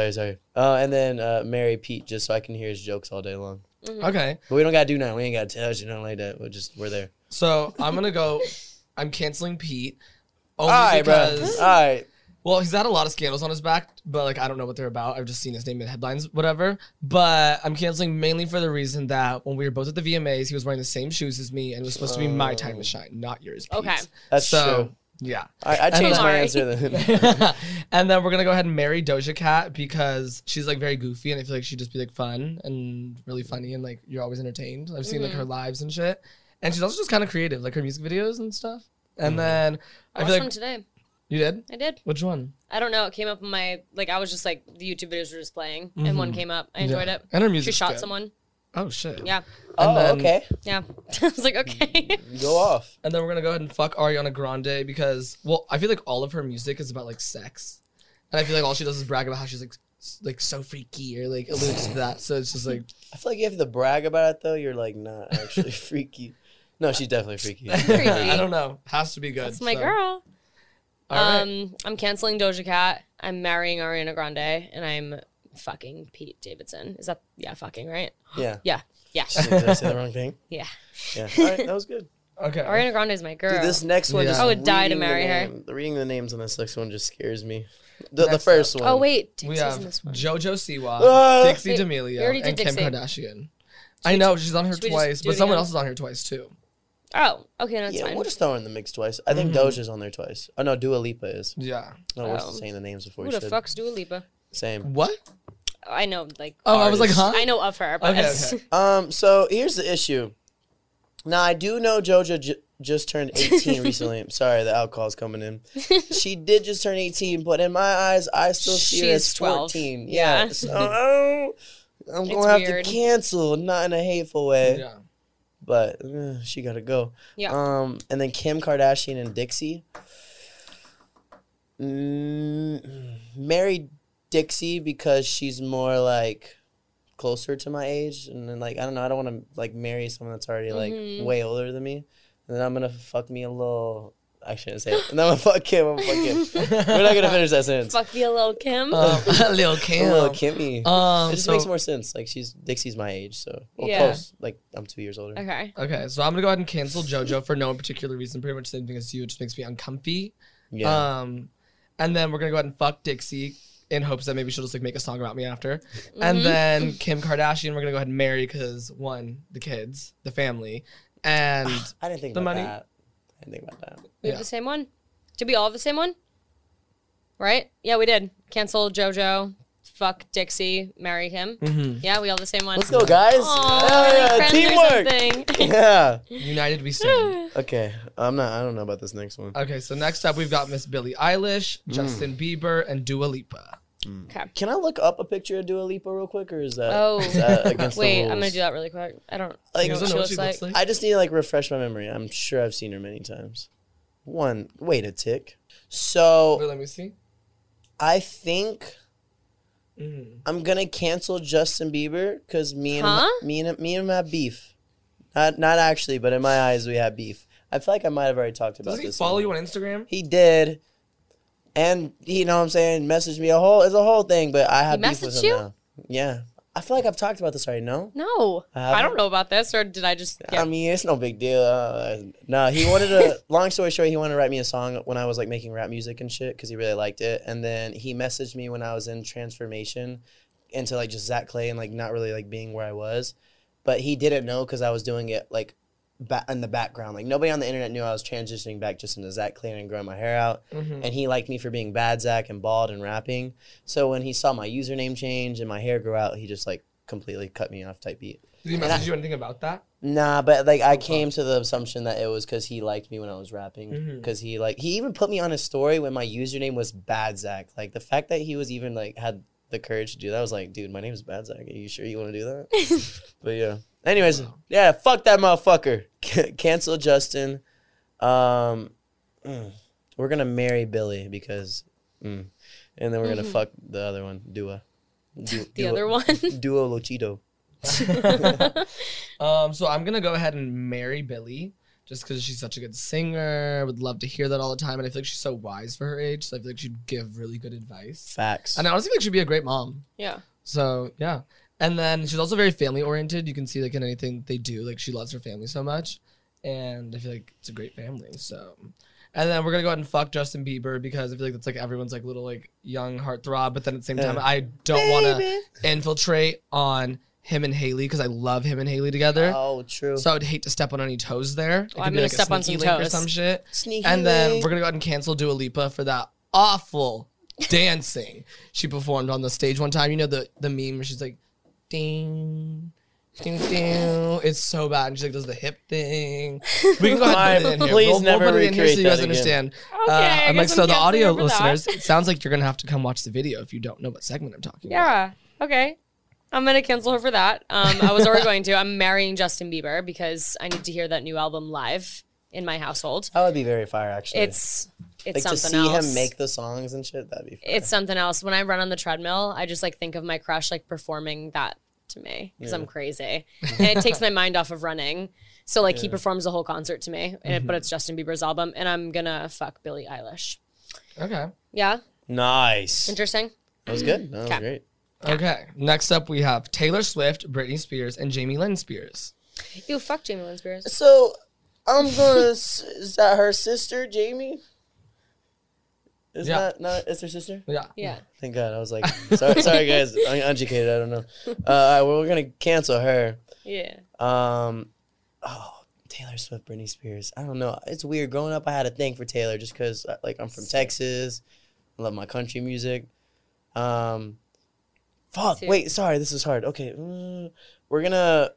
And then marry Pete just so I can hear his jokes all day long. Okay. But we don't gotta do nothing. We ain't gotta touch you, nothing like that. We're there. So I'm gonna go. I'm canceling Pete. All Only right, because, bro. All right. well, he's had a lot of scandals on his back, but like I don't know what they're about. I've just seen his name in headlines, whatever. But I'm canceling mainly for the reason that when we were both at the VMAs, he was wearing the same shoes as me, and it was supposed to be my time to shine, not yours. Pete. Okay. That's true. Yeah. I changed my Sorry. answer then. And then we're gonna go ahead and marry Doja Cat because she's like very goofy and I feel like she'd just be like fun and really funny and like you're always entertained. I've seen like her lives and shit. And she's also just kind of creative, like her music videos and stuff. And then I I watched feel one like today. you did? I did. Which one? I don't know. It came up on my I was just like the YouTube videos were just playing, and one came up. I enjoyed it. And her She music. shot someone. Oh shit. Yeah, And then- okay. yeah. I was like, okay. Go off. And then we're gonna go ahead and fuck Ariana Grande because I feel like all of her music is about like sex. And I feel like all she does is brag about how she's like so freaky or like alludes to that. So it's just like I feel like you have to brag about it though. You're like not actually freaky. No, she's definitely freaky. I don't know. Has to be good. That's my so. girl. All right. I'm canceling Doja Cat. I'm marrying Ariana Grande, and I'm fucking Pete Davidson. Is that fucking right? Yeah. Yeah. Did I say the wrong thing? Yeah. Yeah. All right, that was good. Okay. Ariana Grande is my girl. Dude, this next one Yeah. just I would die to reading the marry her. Reading the names on this next one just scares me. The Next first up. one. Oh wait, We Dixie's have in this one. JoJo Siwa, Ah! Dixie Wait, D'Amelio, we already did and Kim Dixie. Kardashian. I know she's on here should we just twice, do but it someone again? else is on here twice too. Oh, okay, that's Yeah, fine. we'll just throw her in the mix twice. I think Doja's on there twice. Oh no, Dua Lipa is. Yeah. No, we're Oh. saying the names before Who we the should. fuck's Dua Lipa? Same. What? I know, Oh, I was like, huh? I know of her, but Okay, okay. So here's the issue. Now I do know Joja just turned 18 recently. I'm sorry, the alcohol's coming in. She did just turn 18, but in my eyes, I still see her as She's 12. 14. Yeah. So I'm It's gonna have weird. to cancel, not in a hateful way, Yeah. but she gotta go. Yeah. And then Kim Kardashian and Dixie. Married Dixie because she's more like closer to my age, and then like I don't know, I don't want to like marry someone that's already like way older than me, and then I'm gonna fuck me a little. I shouldn't say it. And then I'm gonna fuck Kim. We're not gonna finish that sentence. fuck you, little Kim. Lil Kim. A little Kimmy. it just so- makes more sense. Like Dixie's my age, so Yeah. close. Like I'm 2 years older. Okay. Okay, so I'm gonna go ahead and cancel JoJo for no particular reason. Pretty much the same thing as you. It just makes me uncomfy. Yeah. And then we're gonna go ahead and fuck Dixie in hopes that maybe she'll just like make a song about me after. And then Kim Kardashian, we're gonna go ahead and marry because one, the kids, the family, and I didn't think the about money. that. I didn't think about that. We have the same one? Did we all have the same one? Right? Yeah, we did. Cancel JoJo, fuck Dixie, marry him. Yeah, we all have the same one. Let's go, guys. Aw, yeah, teamwork. teamwork. Yeah. United we stand. Okay. I don't know about this next one. Okay, so next up we've got Miss Billie Eilish, Justin Bieber, and Dua Lipa. Okay. Can I look up a picture of Dua Lipa real quick, or is that, Oh. is that against Wait, the rules? I'm going to do that really quick. I don't Like, know what Doesn't she know what looks she like. looks like. I just need to like refresh my memory. I'm sure I've seen her many times. Wait a tick. So Wait, let me see. I think I'm gonna cancel Justin Bieber because me and him have beef. Not actually, but in my eyes we have beef. I feel like I might have already talked about Does he this. follow one. you on Instagram? He did, and you know what I'm saying, messaged me it's a whole thing. But I have He beef with messaged him you? now. Yeah, I feel like I've talked about this already. No. No. I don't know about this, or did I just... I mean, it's no big deal. No, he wanted to, long story short, he wanted to write me a song when I was like making rap music and shit because he really liked it. And then he messaged me when I was in transformation into like just Zach Clay and like not really like being where I was. But he didn't know because I was doing it like in the background. Like nobody on the internet knew I was transitioning back just into Zach Clay and growing my hair out. And he liked me for being bad Zach and bald and rapping. So when he saw my username change and my hair grow out, he just like completely cut me off type beat. Did he message you anything about that? Nah, but like I came to the assumption that it was because he liked me when I was rapping. Because he even put me on his story when my username was Bad Zach. Like the fact that he was even like had the courage to do that, I was like, dude, my name is Bad Zach. Are you sure you want to do that? But yeah. Anyways, yeah, fuck that motherfucker. Cancel Justin. We're gonna marry Billy because, and then we're gonna fuck the other one, Dua. The other one? Duo Lochito. So I'm gonna go ahead and marry Billie just because she's such a good singer. Would love to hear that all the time, and I feel like she's so wise for her age. So I feel like she'd give really good advice. Facts. And I honestly think she'd be a great mom. Yeah. So yeah, and then she's also very family oriented. You can see like in anything they do, like she loves her family so much, and I feel like it's a great family. So. And then we're gonna go ahead and fuck Justin Bieber because I feel like that's like everyone's like little like young heartthrob. But then at the same time, I don't want to infiltrate on him and Haley because I love him and Haley together. Oh, true. So I would hate to step on any toes there. It could I'm be gonna like a step on sneaky some link or toes. some shit. Sneaky And then link. we're gonna go ahead and cancel Dua Lipa for that awful dancing she performed on the stage one time. You know the meme where she's like, ding. Ding, ding. It's so bad. And she like does the hip thing. We can go ahead and put it in here. Please We'll never put it in here so recreate you guys that again. understand. Okay, I I'm like, guess so I'm the audio canceling her for that. listeners, it sounds like you're gonna have to come watch the video if you don't know what segment I'm talking about. Yeah. Okay. I'm going to cancel her for that. I was already going to. I'm marrying Justin Bieber because I need to hear that new album live in my household. That would be very fire, actually. It's like something to see else. him make the songs and shit. That'd be fire. It's something else. When I run on the treadmill, I just like think of my crush like performing that to me because I'm crazy, and it takes my mind off of running. So like he performs the whole concert to me, but it's Justin Bieber's album, and I'm gonna fuck Billie Eilish. Okay. Yeah, nice. interesting. That was good. That was Okay. great. Okay. Next up, we have Taylor Swift, Britney Spears, and Jamie Lynn Spears. You fuck Jamie Lynn Spears. So I'm gonna. Is that her sister, Jamie? Is Yeah. that not? It's her sister. Yeah. Yeah. Thank God. I was like, sorry guys, I'm uneducated. I don't know. Well, we're gonna cancel her. Yeah. Taylor Swift, Britney Spears. I don't know. It's weird. Growing up, I had a thing for Taylor just because, like, I'm from Texas. I love my country music. Fuck. Too. Wait, sorry. This is hard. Okay. We're gonna.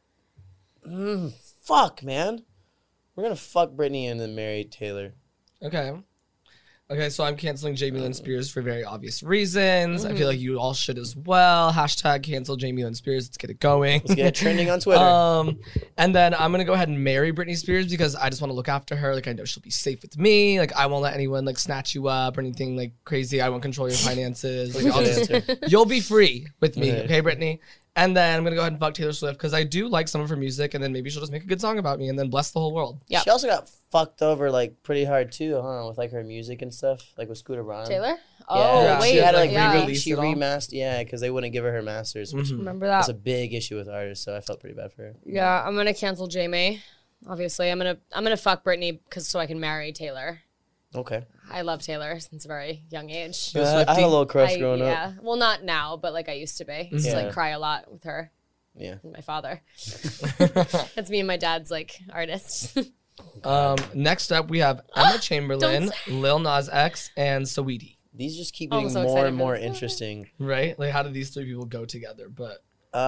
Fuck, man. We're gonna fuck Britney and then marry Taylor. Okay. Okay, so I'm canceling Jamie Lynn Spears for very obvious reasons. I feel like you all should as well. Hashtag cancel Jamie Lynn Spears. Let's get it going. Let's get it trending on Twitter. And then I'm gonna go ahead and marry Britney Spears because I just want to look after her. Like I know she'll be safe with me. Like I won't let anyone like snatch you up or anything like crazy. I won't control your finances. Like I'll just, you'll be free with me, Right. okay, Britney? And then I'm gonna go ahead and fuck Taylor Swift because I do like some of her music, and then maybe she'll just make a good song about me and then bless the whole world. Yeah. She also got fucked over like pretty hard too, huh? With like her music and stuff, like with Scooter Braun. Taylor. Yeah, Oh Yeah, wait, she had to like yeah. re-release she it all. remastered. Yeah, because they wouldn't give her masters, which Remember that? that's a big issue with artists. So I felt pretty bad for her. Yeah, I'm gonna cancel Jamie. Obviously, I'm gonna fuck Britney so I can marry Taylor. Okay. I love Taylor since a very young age. She was I had a Swiftie? little crush growing up. Yeah. Well, not now, but like I used to be. I used to like cry a lot with her. Yeah. And my father. That's me and my dad's like artist. Next up, we have Emma Chamberlain, Lil Nas X, and Saweetie. These just keep Oh, I'm getting so more excited and for more this. interesting. Right? Like, how did these three people go together? But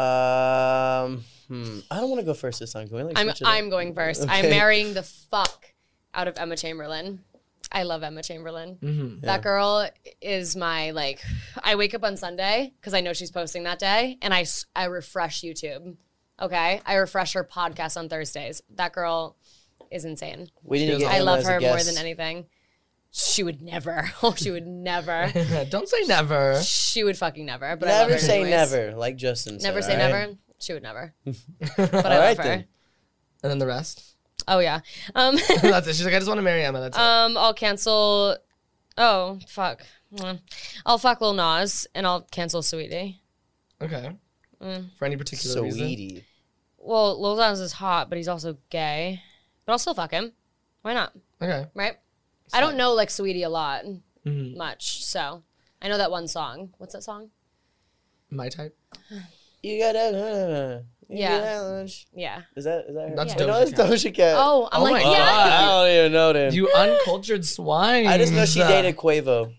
I don't want to go first this time. Can we like switch it up? I'm going first. Okay. I'm marrying the fuck out of Emma Chamberlain. I love Emma Chamberlain. mm-hmm. That girl is my like. I wake up on Sunday because I know she's posting that day, and I refresh YouTube. Okay, I refresh her podcast on Thursdays. That girl is insane. We need to get I Emma love as a her more guest. than anything. She would never. Oh, she would never. Don't say never. She would fucking never. But I love Never her say anyways. never, like Justin said. Never say all right? never. She would never. But And I love her. then. then the rest. Oh yeah. That's it. She's like, I just want to marry Emma. That's it. I'll cancel. Oh fuck. I'll fuck Lil Nas and I'll cancel Saweetie. Okay. For any particular reason? Sweetie. Well, Lil Nas is hot, but he's also gay. But I'll still fuck him. Why not? Okay. Right? I don't know like Saweetie a lot, Mhm. much. So I know that one song. What's that song? My type. You gotta. Yeah. Yeah. Is that her? That's No, Doja it's Cat. Doja Cat. Oh, I'm Oh like, my yeah. God. I don't even know then. You uncultured swine. I just know she dated Quavo.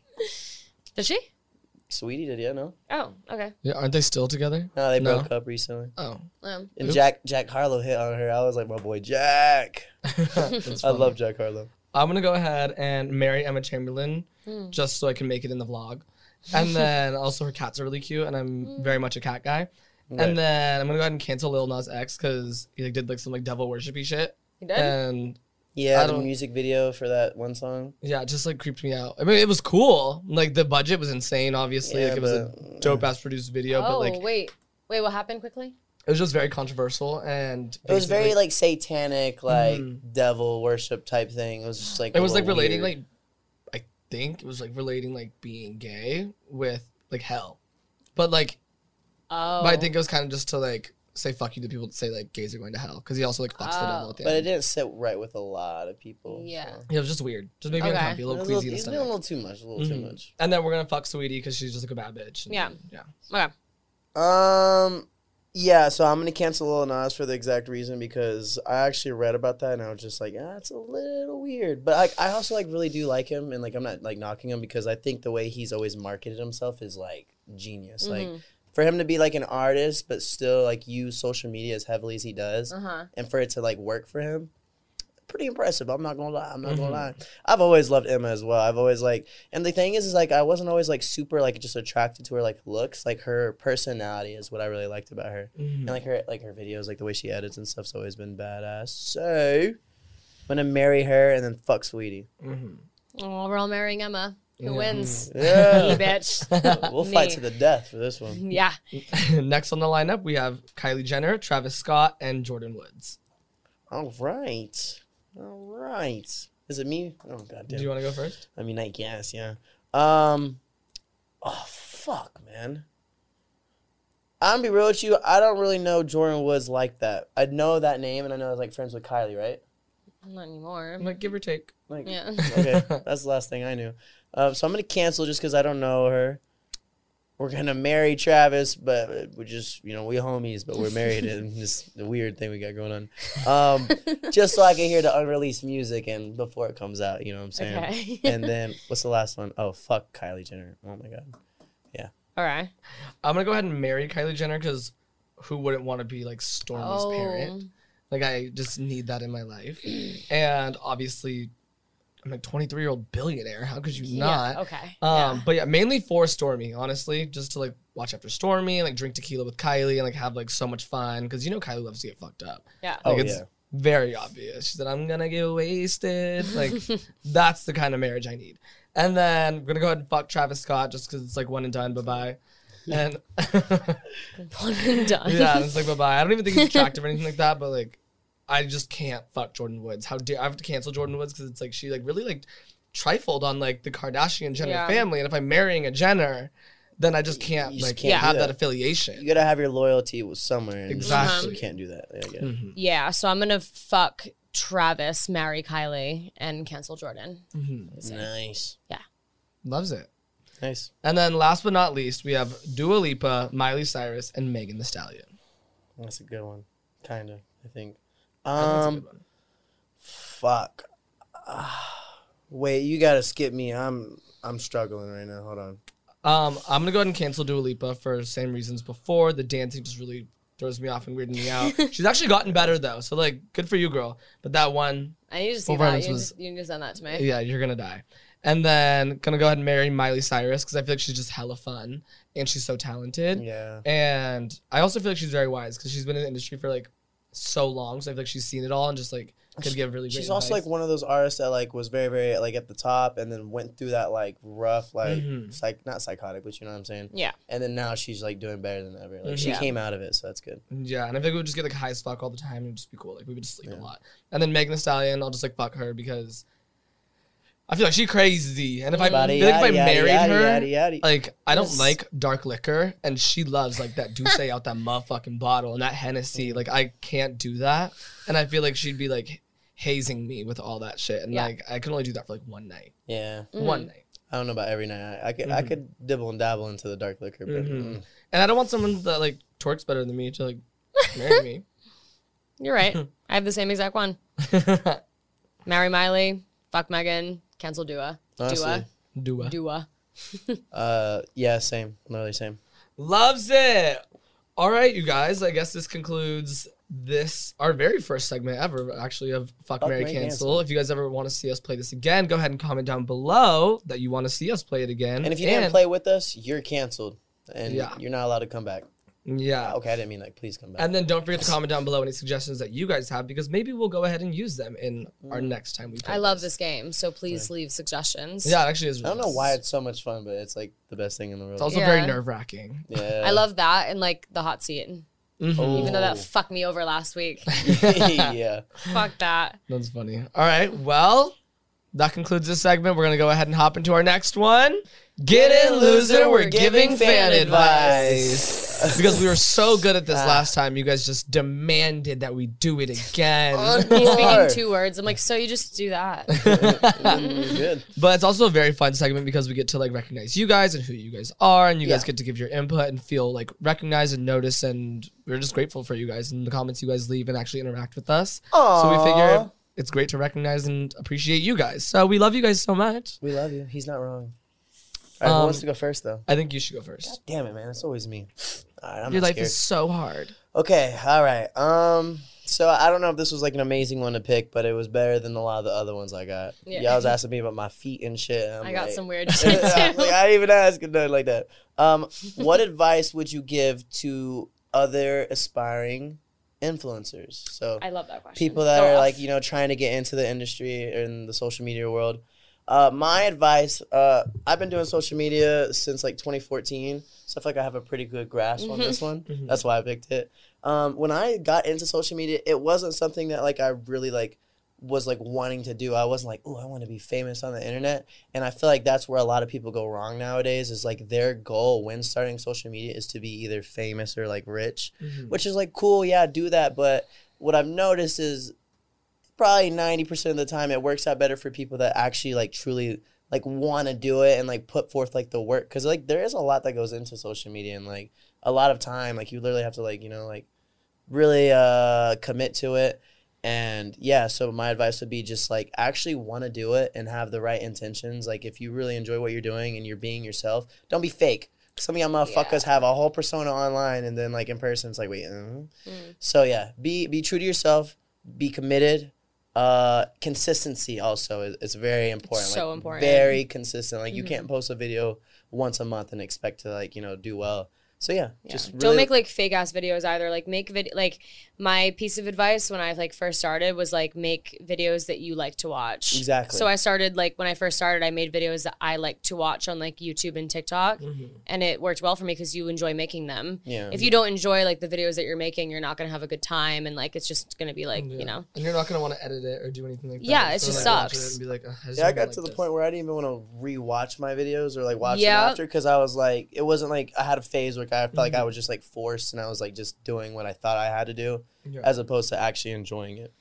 Did she? Sweetie did, yeah, no? Oh, okay. Yeah, aren't they still together? No, they No. broke up recently. Oh. And Oops. Jack Harlow hit on her. I was like, my boy Jack. That's I funny. love Jack Harlow. I'm gonna go ahead and marry Emma Chamberlain just so I can make it in the vlog. And then also her cats are really cute, and I'm very much a cat guy. Right. And then I'm gonna go ahead and cancel Lil Nas X because he like did like some like devil worshipy shit. You did? And Yeah, I the don't- music video for that one song. yeah, it just like creeped me out. I mean, it was cool. Like the budget was insane, obviously. Yeah, like it was a but- dope ass produced video, but Oh, like wait, what happened quickly? it was just very controversial and It was very basically- like satanic, like Mhm. devil worship type thing. It was just like it a was like little relating weird. like I think it was like relating like being gay with like hell. But like Oh. but I think it was kind of just to like say fuck you to people that say like gays are going to hell because he also like fucks the devil at the But it end. didn't sit right with a lot of people. Yeah. so. Yeah, it was just weird. Just maybe Okay. uncomfy, a It little was queasy and he's doing a stuff. little too much, a little too Mhm. much. And then we're gonna fuck Saweetie because she's just like a bad bitch. And Yeah. Yeah. Okay. Yeah, so I'm gonna cancel Lil Nas for the exact reason because I actually read about that and I was just like, it's a little weird. But I also like really do like him and like I'm not like knocking him because I think the way he's always marketed himself is like genius. Like for him to be like an artist but still like use social media as heavily as he does Uh-huh. and for it to like work for him, pretty impressive. I'm not gonna lie. I've always loved Emma as well. I've always like, and the thing is like I wasn't always like super like just attracted to her like looks. Like her personality is what I really liked about her, and like her videos, like the way she edits and stuff's always been badass. So I'm gonna marry her and then fuck Sweetie. Oh, we're all marrying Emma. Who wins? Yeah. Me, bitch. We'll fight Me. to the death for this one. Yeah. Next on the lineup, we have Kylie Jenner, Travis Scott, and Jordan Woods. All right. Is it me? Oh god damn. Do you want to go first? I mean, I guess, yeah. Oh, fuck, man. I'm gonna be real with you. I don't really know Jordan Woods like that. I know that name, and I know I was like friends with Kylie, right? Not anymore. Like give or take. Like, Yeah. okay, that's the last thing I knew. So I'm gonna cancel just because I don't know her. We're gonna marry Travis, but we're just, we homies, but we're married, and this the weird thing we got going on. Just so I can hear the unreleased music and before it comes out, you know what I'm saying? Okay. And then what's the last one? Oh, fuck Kylie Jenner. Oh my god. All right. I'm gonna go ahead and marry Kylie Jenner because who wouldn't want to be like Stormi's parent? Like I just need that in my life. And obviously, I'm a 23-year-old billionaire. How could you not? Yeah, okay. But yeah, mainly for Stormi, honestly, just to like watch after Stormi and like drink tequila with Kylie and like have like so much fun because Kylie loves to get fucked up. Yeah. Like Oh, it's yeah. very obvious. She said, "I'm gonna get wasted." Like that's the kind of marriage I need. And then I'm gonna go ahead and fuck Travis Scott just because it's like one and done. Bye bye. And One and done. yeah, and it's like bye bye. I don't even think he's attractive or anything like that, but like I just can't fuck Jordan Woods. How dare I have to cancel Jordan Woods because it's like she like really like trifled on like the Kardashian Jenner Yeah. family, and if I'm marrying a Jenner, then I just can't You just like can't have do that that. affiliation. You gotta have your loyalty with somewhere. And Exactly. You can't do that. Yeah, I get it. Mhm. Yeah, so I'm gonna fuck Travis marry Kylie and cancel Jordan. Nice. Yeah. Loves it. Nice. And then last but not least, we have Dua Lipa, Miley Cyrus, and Megan Thee Stallion. That's a good one. Kind of, I think. I think it's a good one. Fuck. Wait, you gotta skip me. I'm struggling right now. Hold on. I'm gonna go ahead and cancel Dua Lipa for the same reasons before. The dancing just really throws me off and weirding me out. She's actually gotten better though, so like good for you, girl. But that one, I need to see that. You need to send that to me. yeah, you're gonna die. And then gonna go ahead and marry Miley Cyrus because I feel like she's just hella fun and she's so talented. Yeah. And I also feel like she's very wise because she's been in the industry for like so long, so I feel like she's seen it all and just like could give really great She's also advice. like one of those artists that like was very, very like at the top and then went through that like rough, like not psychotic, but you know what I'm saying? Yeah. And then now she's like doing better than ever. Like she came out of it, so that's good. Yeah, and I think we would just get like high as fuck all the time and it'd just be cool. Like we would just sleep a lot. And then Megan Thee Stallion, I'll just like fuck her because I feel like she's crazy. And if I married her, like I don't like dark liquor and she loves like that Douce out that motherfucking bottle and that Hennessy. Like I can't do that. And I feel like she'd be like hazing me with all that shit. And like I can only do that for like one night. Yeah. One night. I don't know about every night. I could dibble and dabble into the dark liquor, but And I don't want someone that like twerks better than me to like marry me. You're right. I have the same exact one. Marry Miley, fuck Megan, cancel Dua. honestly. Dua. Yeah, same. Literally same. Loves it. All right, you guys. I guess this concludes our very first segment ever, actually, of Fuck, Marry, Cancel. If you guys ever want to see us play this again, go ahead and comment down below that you want to see us play it again. And if you didn't play with us, you're canceled. And Yeah. you're not allowed to come back. Yeah. Okay, I didn't mean like, please come back. And then don't forget to comment down below any suggestions that you guys have because maybe we'll go ahead and use them in our next time we play. I love this game, so please leave suggestions. Yeah, it actually is. I don't know why it's so much fun, but it's like the best thing in the world. It's also very nerve-wracking. Yeah. I love that and like the hot seat. Mhm. Even though that fucked me over last week. Yeah. Fuck that. That's funny. All right, well, that concludes this segment. We're going to go ahead and hop into our next one. Get in, loser. We're giving fan advice. Because we were so good at this last time, you guys just demanded that we do it again. He's speaking 2 words. I'm like, so you just do that. Good. But it's also a very fun segment because we get to like recognize you guys and who you guys are, and you guys get to give your input and feel like recognized and noticed. And we're just grateful for you guys and the comments you guys leave and actually interact with us. Aww. So we figured it's great to recognize and appreciate you guys. So we love you guys so much. We love you. He's not wrong. All right, who wants to go first, though? I think you should go first. God damn it, man. It's always me. All right, I'm Your not life scared. is so hard. Okay, all right. So I don't know if this was like an amazing one to pick, but it was better than a lot of the other ones I got. Yeah. Y'all was asking me about my feet and shit. And I got some weird shit too. I didn't even ask nothing like that. What advice would you give to other aspiring influencers? So I love that question. people that Go are off. like, trying to get into the industry or in the social media world. My advice, I've been doing social media since like 2014, so I feel like I have a pretty good grasp on this one. That's why I picked it. When I got into social media, it wasn't something that like I really like was like wanting to do. I wasn't like, oh, I want to be famous on the internet. And I feel like that's where a lot of people go wrong nowadays is like their goal when starting social media is to be either famous or like rich, which is like cool. Yeah, do that. But what I've noticed is probably 90% of the time it works out better for people that actually like truly like want to do it and like put forth like the work. Cause like there is a lot that goes into social media and like a lot of time, like you literally have to like, like really commit to it. And yeah, so my advice would be just like actually want to do it and have the right intentions. Like if you really enjoy what you're doing and you're being yourself, don't be fake. Some of y'all motherfuckers have a whole persona online and then like in person it's like, wait. So yeah, be true to yourself, be committed. Consistency also is very important. So like, important. Very consistent. Like you can't post a video once a month and expect to like, do well. So yeah, just really don't make like fake ass videos either. Like make like my piece of advice when I like first started was like make videos that you like to watch. Exactly. So I started like when I first started, I made videos that I like to watch on like YouTube and TikTok, and it worked well for me because you enjoy making them. Yeah. If you don't enjoy like the videos that you're making, you're not gonna have a good time, and like it's just gonna be like and you're not gonna want to edit it or do anything like that. Yeah, it So, just like, watch sucks. it and be like, I got to the point where I didn't even want to rewatch my videos or like watch them after because I was like, it wasn't like I had a phase where I felt like I was just like forced and I was like just doing what I thought I had to do as opposed to actually enjoying it.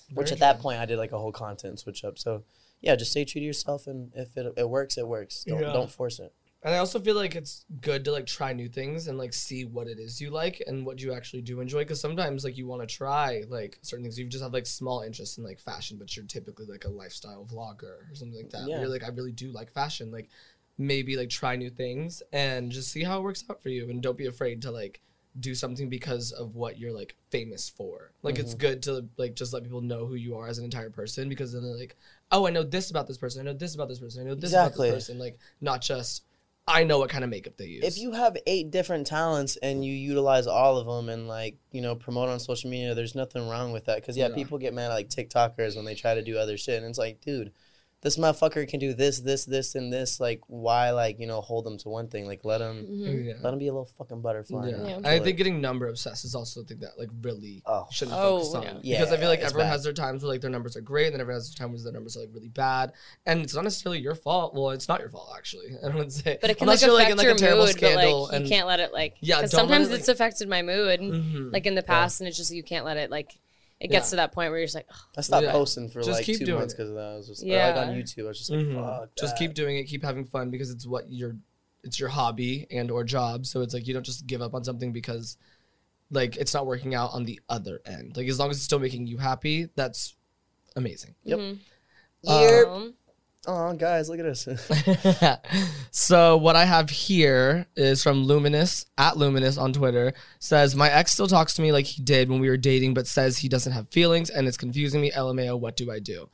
Which at that point I did like a whole content switch up. So yeah, just stay true to yourself, and if it works, it works. Don't force it. And I also feel like it's good to like try new things and like see what it is you like and what you actually do enjoy. Because sometimes like you want to try like certain things. You just have like small interests in like fashion, but you're typically like a lifestyle vlogger or something like that. Yeah. You're like, I really do like fashion. Like maybe like try new things and just see how it works out for you. And don't be afraid to like do something because of what you're like famous for. Like it's good to like just let people know who you are as an entire person, because then they're like, oh, I know this about this person. I know this about this person. I know this about this person. Like not just I know what kind of makeup they use. If you have 8 different talents and you utilize all of them and like, you know, promote on social media, there's nothing wrong with that. Because people get mad at like TikTokers when they try to do other shit, and it's like, dude, this motherfucker can do this, and this. Like, why, like, you know, hold them to one thing? Like, let them be a little fucking butterfly. Yeah. I think getting number obsessed is also a thing that, like, really shouldn't focus on. Yeah. Because I feel like everyone has their times where, like, their numbers are great, and then everyone has their times where their numbers are, like, really bad. And it's not necessarily your fault. Well, it's not your fault, actually. I don't want to say. But it can, like, affect your mood, but, like, you can't let it, like... Yeah, because sometimes it's affected my mood, like, in the past, and it's just, you can't let it, like... It gets to that point where you're just like, oh. I stopped posting for just like 2 months because of that. I was just like on YouTube. I was just like, fuck. Just keep doing it. Keep having fun, because it's it's your hobby and or job. So it's like you don't just give up on something because like it's not working out on the other end. Like as long as it's still making you happy, that's amazing. Yep. Oh, guys, look at us. So what I have here is from Luminous, @Luminous on Twitter, says, my ex still talks to me like he did when we were dating, but says he doesn't have feelings and it's confusing me. LMAO, what do I do?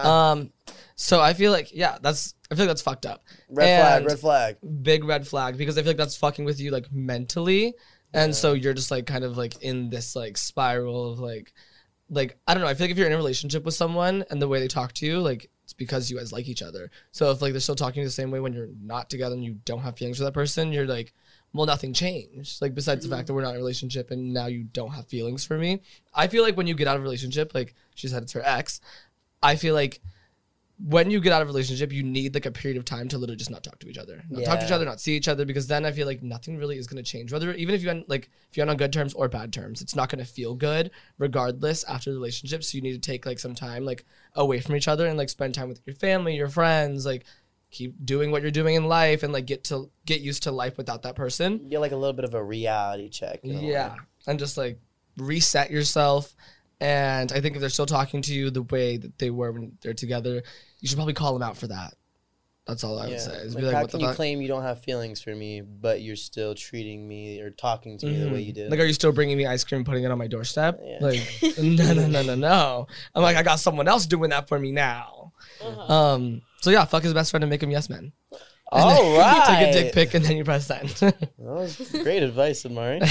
So I feel like, that's fucked up. Red flag. Big red flag, because I feel like that's fucking with you like mentally. And so you're just like kind of like in this like spiral of like, I don't know. I feel like if you're in a relationship with someone and the way they talk to you, like, it's because you guys like each other. So if like they're still talking the same way when you're not together and you don't have feelings for that person, you're like, well, nothing changed. Like besides the fact that we're not in a relationship and now you don't have feelings for me. I feel like when you get out of a relationship, like she said it's her ex, I feel like when you get out of a relationship, you need like a period of time to literally just not talk to each other, talk to each other, not see each other, because then I feel like nothing really is going to change. Whether even if you're on good terms or bad terms, it's not going to feel good regardless after the relationship. So you need to take like some time like away from each other and like spend time with your family, your friends, like keep doing what you're doing in life and like get used to life without that person. Get like a little bit of a reality check. You know? And just like reset yourself. And I think if they're still talking to you the way that they were when they're together, you should probably call them out for that. That's all I would say. Like, how can you claim you don't have feelings for me, but you're still treating me or talking to me the way you did? Like, are you still bringing me ice cream and putting it on my doorstep? Yeah. Like, no. I'm like, I got someone else doing that for me now. So yeah, fuck his best friend and make him yes man. All right. You take a dick pic and then you press send. That was great advice, Amari.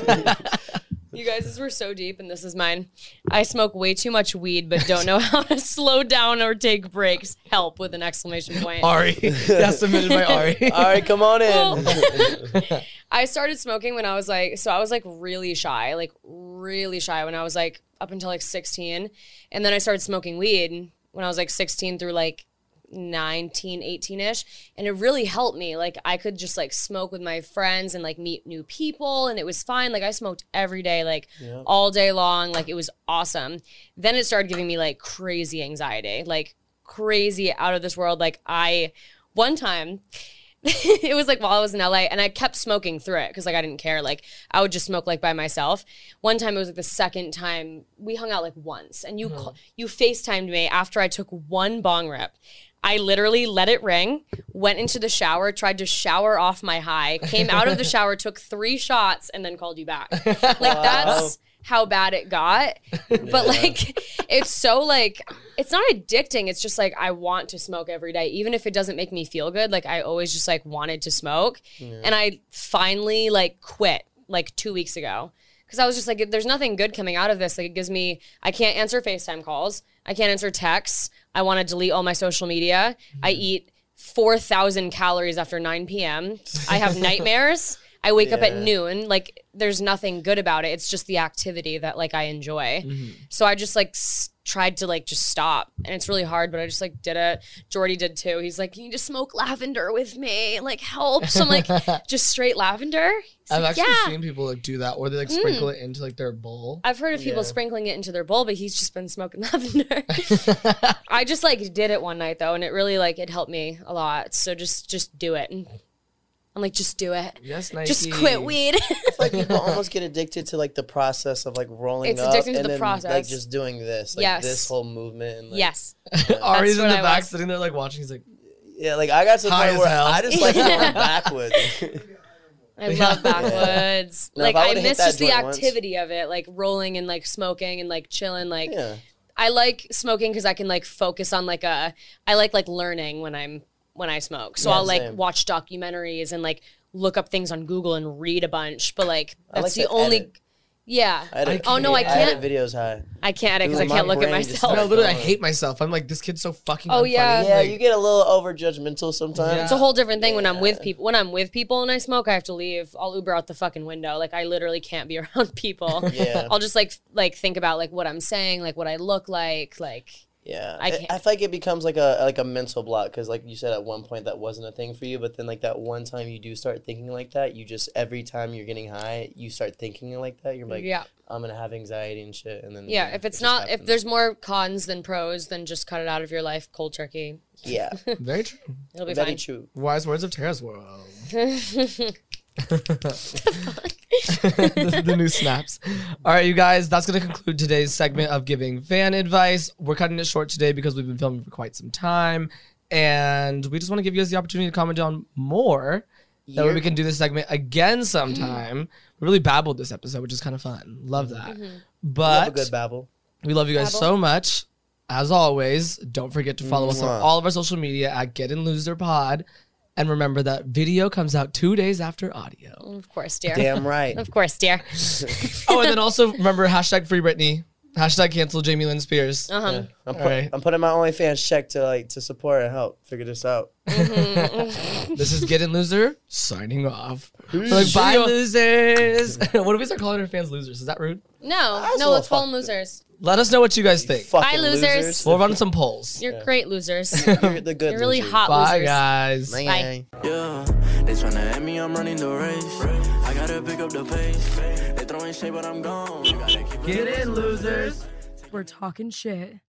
You guys were so deep, and this is mine. I smoke way too much weed, but don't know how to slow down or take breaks. Help with an exclamation point. Ari. That's submitted by Ari. Ari, come on in. I started smoking when I was like really shy when I was like up until like 16. And then I started smoking weed when I was like 16 through like 19, 18-ish, and it really helped me. Like I could just like smoke with my friends and like meet new people, and it was fine. Like I smoked every day, like all day long. Like it was awesome. Then it started giving me like crazy anxiety, like crazy out of this world. Like one time it was like while I was in LA, and I kept smoking through it because like I didn't care. Like I would just smoke like by myself. One time it was like the second time we hung out like once, and you FaceTimed me after I took one bong rip. I literally let it ring, went into the shower, tried to shower off my high, came out of the shower, took 3 shots, and then called you back. Like that's how bad it got. But like, it's so like, it's not addicting. It's just like, I want to smoke every day, even if it doesn't make me feel good. Like I always just like wanted to smoke. And I finally like quit like 2 weeks ago. Cause I was just like, there's nothing good coming out of this. Like it gives me, I can't answer FaceTime calls. I can't answer texts. I want to delete all my social media. I eat 4,000 calories after 9 p.m. I have nightmares. I wake up at noon. Like there's nothing good about it. It's just the activity that like I enjoy. So I just like tried to like just stop, and it's really hard, but I just like did it. Jordy did too. He's like, "Can you just smoke lavender with me? Like help." So I'm like, just straight lavender. I've actually seen people like do that, or they like sprinkle it into like their bowl. I've heard of people sprinkling it into their bowl, but he's just been smoking lavender. I just like did it one night though, and it really like it helped me a lot. So just do it. I'm like, just do it. Yes, Nike. Just quit weed. I feel like people almost get addicted to like the process of like rolling It's up addicting to and the then process. like just doing this, like this whole movement. And, like, Yes. Ari's in what the I back was. sitting there like watching. He's like, yeah, like I got to the High point as where hell. I just like going backwards. I love backwoods. No, like if I I would've hit miss that just the joint once- activity of it, like rolling and like smoking and like chilling. Like Yeah. I like smoking because I can like focus on like I like learning when I smoke. So Yeah, I'll like same. watch documentaries and like look up things on Google and read a bunch. But like I that's like the to only. edit. Yeah. Edit- Oh no, I I can't. edit videos high. I can't edit because Like, I can't my look at brain just myself. no, starts literally, I going. hate myself. I'm like, this kid's so fucking. Oh, unfunny. yeah. Yeah, Like, you get a little over judgmental sometimes. Yeah. It's a whole different thing when I'm with people. When I'm with people and I smoke, I have to leave. I'll Uber out the fucking window. Like I literally can't be around people. Yeah. I'll just like think about like what I'm saying, like what I look like. Yeah, I I can't- feel like it becomes like a mental block because, like you said, at one point that wasn't a thing for you, but then like that one time you do start thinking like that, you just every time you're getting high, you start thinking like that. You're like, Yeah. I'm gonna have anxiety and shit, and then Yeah, if it's it just not, if happens. there's more cons than pros, then just cut it out of your life cold turkey. yeah, Very true. It'll be very fine. true. Wise words of Tara's world. the new snaps. All right, you guys, that's going to conclude today's segment of giving fan advice. We're cutting it short today because we've been filming for quite some time. And we just want to give you guys the opportunity to comment down more. That way we can do this segment again sometime. We really babbled this episode, which is kind of fun. Love that. But Love a good babble. we love you guys Babble. so much. As always, don't forget to follow us on Mwah. all of our social media at Get In Loser Pod. And remember that video comes out 2 days after audio. Of course, dear. Damn right. Of course, dear. Oh, and then also remember hashtag Free Britney, hashtag cancel Jamie Lynn Spears. Uh-huh. Alright. I'm putting my OnlyFans check to support and help figure this out. This is Get In Loser signing off. We're like, bye, losers. What if we start calling our fans losers? Is that rude? No, That's no, a let's little call them fucked up. losers. Let us know what you guys think. Fucking losers. We'll run some polls. You're great losers. You're the good You're really loser. hot Bye, losers. guys. Bye. Yeah, they tryna at me, I'm running the race. I gotta pick up the pace. They throwing shade, but I'm gone. You gotta keep Get in, losers. We're talking shit.